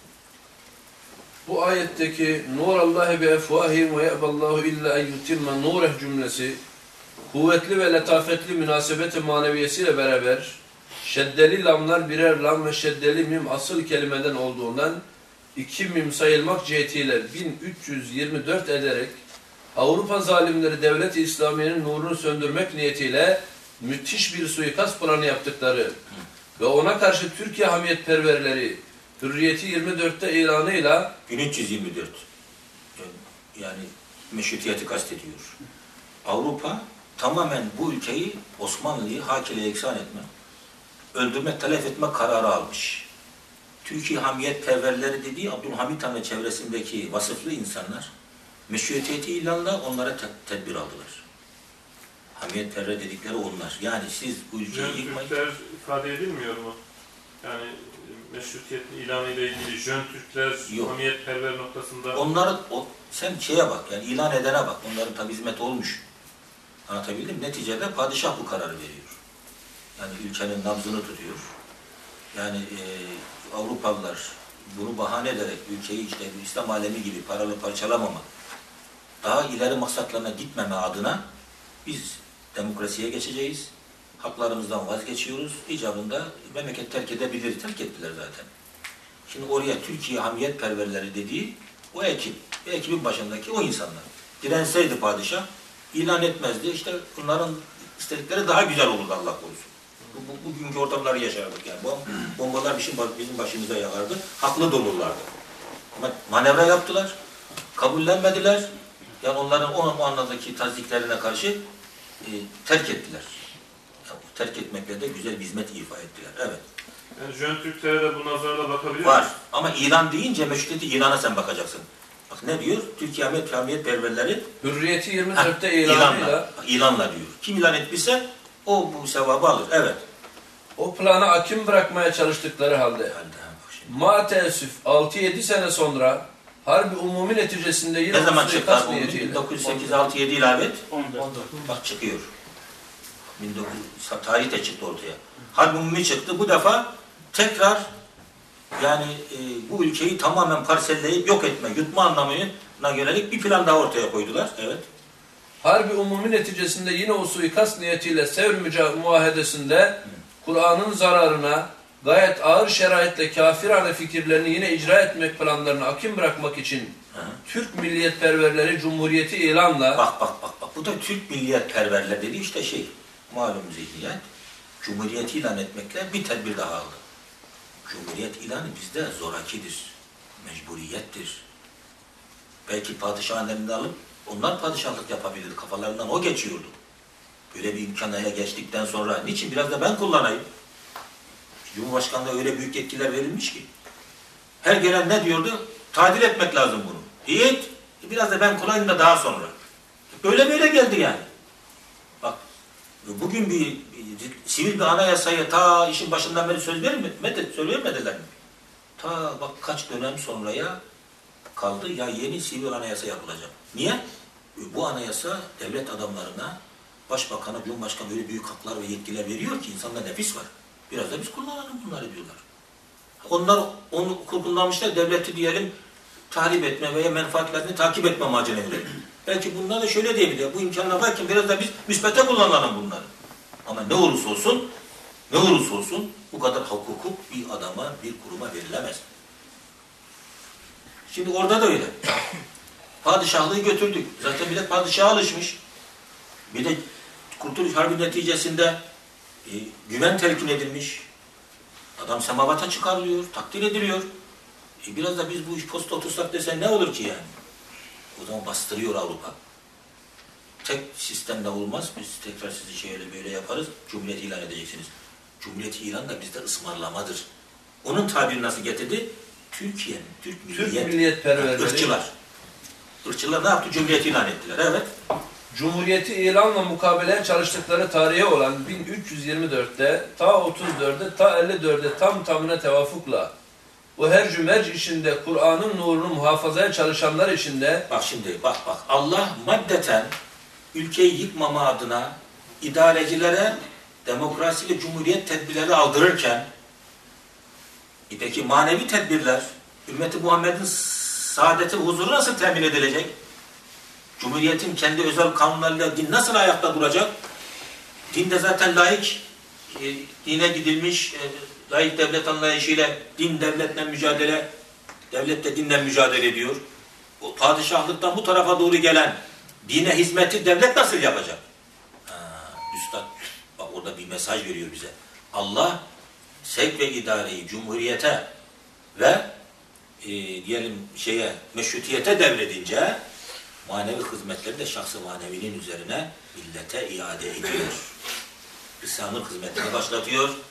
bu ayetteki nurallahi bi efvahihim ve ya'ballahu illa en yutimma nureh cümlesi kuvvetli ve letafetli münasebeti maneviyesiyle beraber şeddeli lamlar birer lam ve şeddeli mim asıl kelimeden olduğundan iki mim sayılmak cihetiyle bin üç yüz yirmi dört ederek Avrupa zalimleri Devlet-i İslamiye'nin nurunu söndürmek niyetiyle müthiş bir suikast planı yaptıkları ve ona karşı Türkiye hamiyetperverleri Hürriyeti yirmi dörtte ilanıyla bin üç yüz yirmi dört yani meşrutiyeti kastediyor. Avrupa tamamen bu ülkeyi Osmanlı'yı hak ile eksan etme, öldürmek, telef etme kararı almış. Türkiye hamiyetperverleri dediği Abdülhamit Han ve çevresindeki vasıflı insanlar meşrutiyeti ilanla onlara te tedbir aldılar. Hamiyetperver dedikleri onlar. Yani siz bu ülkeyi yıkmayın. Türkler ifade edilmiyor mu? Yani meşrutiyetin ilanıyla ilgili Jön Türkler hamiyetperver noktasında... Onların, o, sen şeye bak, yani ilan edene bak. Onların tabi hizmet olmuş. Anlatabildim mi? Neticede padişah bu kararı veriyor. Yani ülkenin nabzını tutuyor. Yani e, Avrupalılar bunu bahane ederek ülkeyi işte İslam alemi gibi paralı parçalamama, daha ileri maksatlarına gitmeme adına biz demokrasiye geçeceğiz. Haklarımızdan vazgeçiyoruz. İcabında memleket terk edebiliriz. Terk ettiler zaten. Şimdi oraya Türkiye hamiyetperverleri dediği o ekip, o ekibin başındaki o insanlar. Direnseydi padişah, ilan etmezdi. İşte bunların istedikleri daha güzel olurdu Allah korusun. Bu, bu, bugünkü ortamları yaşardık yani. Bu bombalar bizim başımıza yağardı. Haklı da olurlardı. Ama manevra yaptılar. Kabullenmediler. Yani onların o anlamdaki tazdiklerine karşı e, terk ettiler. Yani terk etmekle de güzel bir hizmet ifa ettiler. Evet. Yani Jön Türklere de bu nazarla bakabilir Var. Miyiz? Ama İran deyince meşrutiyeti İran'a sen bakacaksın. Bak ne diyor? Türkiye Hamiyet Hamiyetperverleri Hürriyeti yirmi dörtte ilanıyla ilanla diyor. Kim ilan etmişse o bu sevabı alır. Evet. O planı akim bırakmaya çalıştıkları halde ma teessüf altı yedi sene sonra Harbi umumi neticesinde yine ne zaman çıktı bu? niyetiyle. bin dokuz yüz sekiz altı yedi ilave. on dört. Bak çıkıyor. bin dokuz yüz tarih de çıktı ortaya. Harbi umumi çıktı. Bu defa tekrar yani e, bu ülkeyi tamamen parselleyip yok etme, yutma anlamına yönelik bir plan daha ortaya koydular. Evet. Harbi umumi neticesinde yine o suikast niyetiyle Sevr Müca- Muahedesi'nde Kur'an'ın zararına gayet ağır şeraitle kafirane fikirlerini yine icra etmek planlarını akim bırakmak için Hı. Türk milliyetperverleri Cumhuriyeti ilanla Bak bak bak bak. Bu da Türk milliyetperverler dediği işte şey. Malum zihniyet. Cumhuriyeti ilan etmekle bir tedbir daha aldı. Cumhuriyet ilanı bizde zorakidir. Mecburiyettir. Belki padişahın elinde alıp onlar padişahlık yapabilir. Kafalarından o geçiyordu. Böyle bir imkan ele geçtikten sonra niçin biraz da ben kullanayım? Cumhurbaşkanlığı öyle büyük yetkiler verilmiş ki. Her gelen ne diyordu? Tadil etmek lazım bunu. İyi, biraz da ben kullanayım da daha sonra. Böyle böyle geldi yani. Bak, bugün bir, bir sivil bir anayasaya ta işin başından beri söz vermedi, söyleyemediler mi? Ta bak kaç dönem sonraya kaldı ya yeni sivil anayasa yapılacak. Niye? Bu anayasa devlet adamlarına, başbakana, cumhurbaşkanı öyle büyük haklar ve yetkiler veriyor ki insanda nefis var. Biraz da biz kullanalım bunları diyorlar. Onlar onu kullanmışlar, devleti diyelim tahrip etme veya menfaatlerini takip etme amacıyla. Belki bunlar da şöyle diyebilir, bu imkanlar varken biraz da biz müspete kullanalım bunları. Ama ne olursa olsun, ne olursa olsun bu kadar hak hukuk bir adama, bir kuruma verilemez. Şimdi orada da öyle. Padişahlığı götürdük. Zaten millet padişaha alışmış. Bir de Kurtuluş Harbi neticesinde e, güven telkin edilmiş. Adam semavata çıkarılıyor, takdir ediliyor. E, biraz da biz bu iş posta otursak desen ne olur ki yani? O zaman bastırıyor Avrupa. Tek sistemde olmaz. Biz tekrar sizi şöyle böyle yaparız. Cumhuriyeti ilan edeceksiniz. Cumhuriyeti ilan da bizde ısmarlamadır. Onun tabirini nasıl getirdi? Türkiye'nin, Türk milliyet, Türk milliyetperverleri, ırkçılar. Irkçılar ne yaptı? Cumhuriyeti ilan ettiler. Evet. Cumhuriyeti ilanla mukabeleye çalıştıkları tarihi olan bin üç yüz yirmi dörtte ta otuz dörtte ta elli dörtte tam tamına tevafukla bu her cümerc işinde Kur'an'ın nurunu muhafazaya çalışanlar içinde Bak şimdi bak bak Allah maddeten ülkeyi yıkmama adına idarecilere demokrasi ve cumhuriyet tedbirleri aldırırken e peki manevi tedbirler ümmeti Muhammed'in saadeti huzuru nasıl temin edilecek? Cumhuriyetin kendi özel kanunlarıyla din nasıl ayakta duracak? Din de zaten laik, e, dine gidilmiş, e, laik devlet anlayışıyla din devletle mücadele, devlet de dinle mücadele ediyor. O padişahlıktan bu tarafa doğru gelen dine hizmeti devlet nasıl yapacak? Ha, Üstad bak orada bir mesaj veriyor bize. Allah sevk ve idareyi cumhuriyete ve e, diyelim şeye meşrutiyete devredince manevi hizmetleri de şahsı manevinin üzerine millete iade ediyor. Risale'nin hizmetini başlatıyor.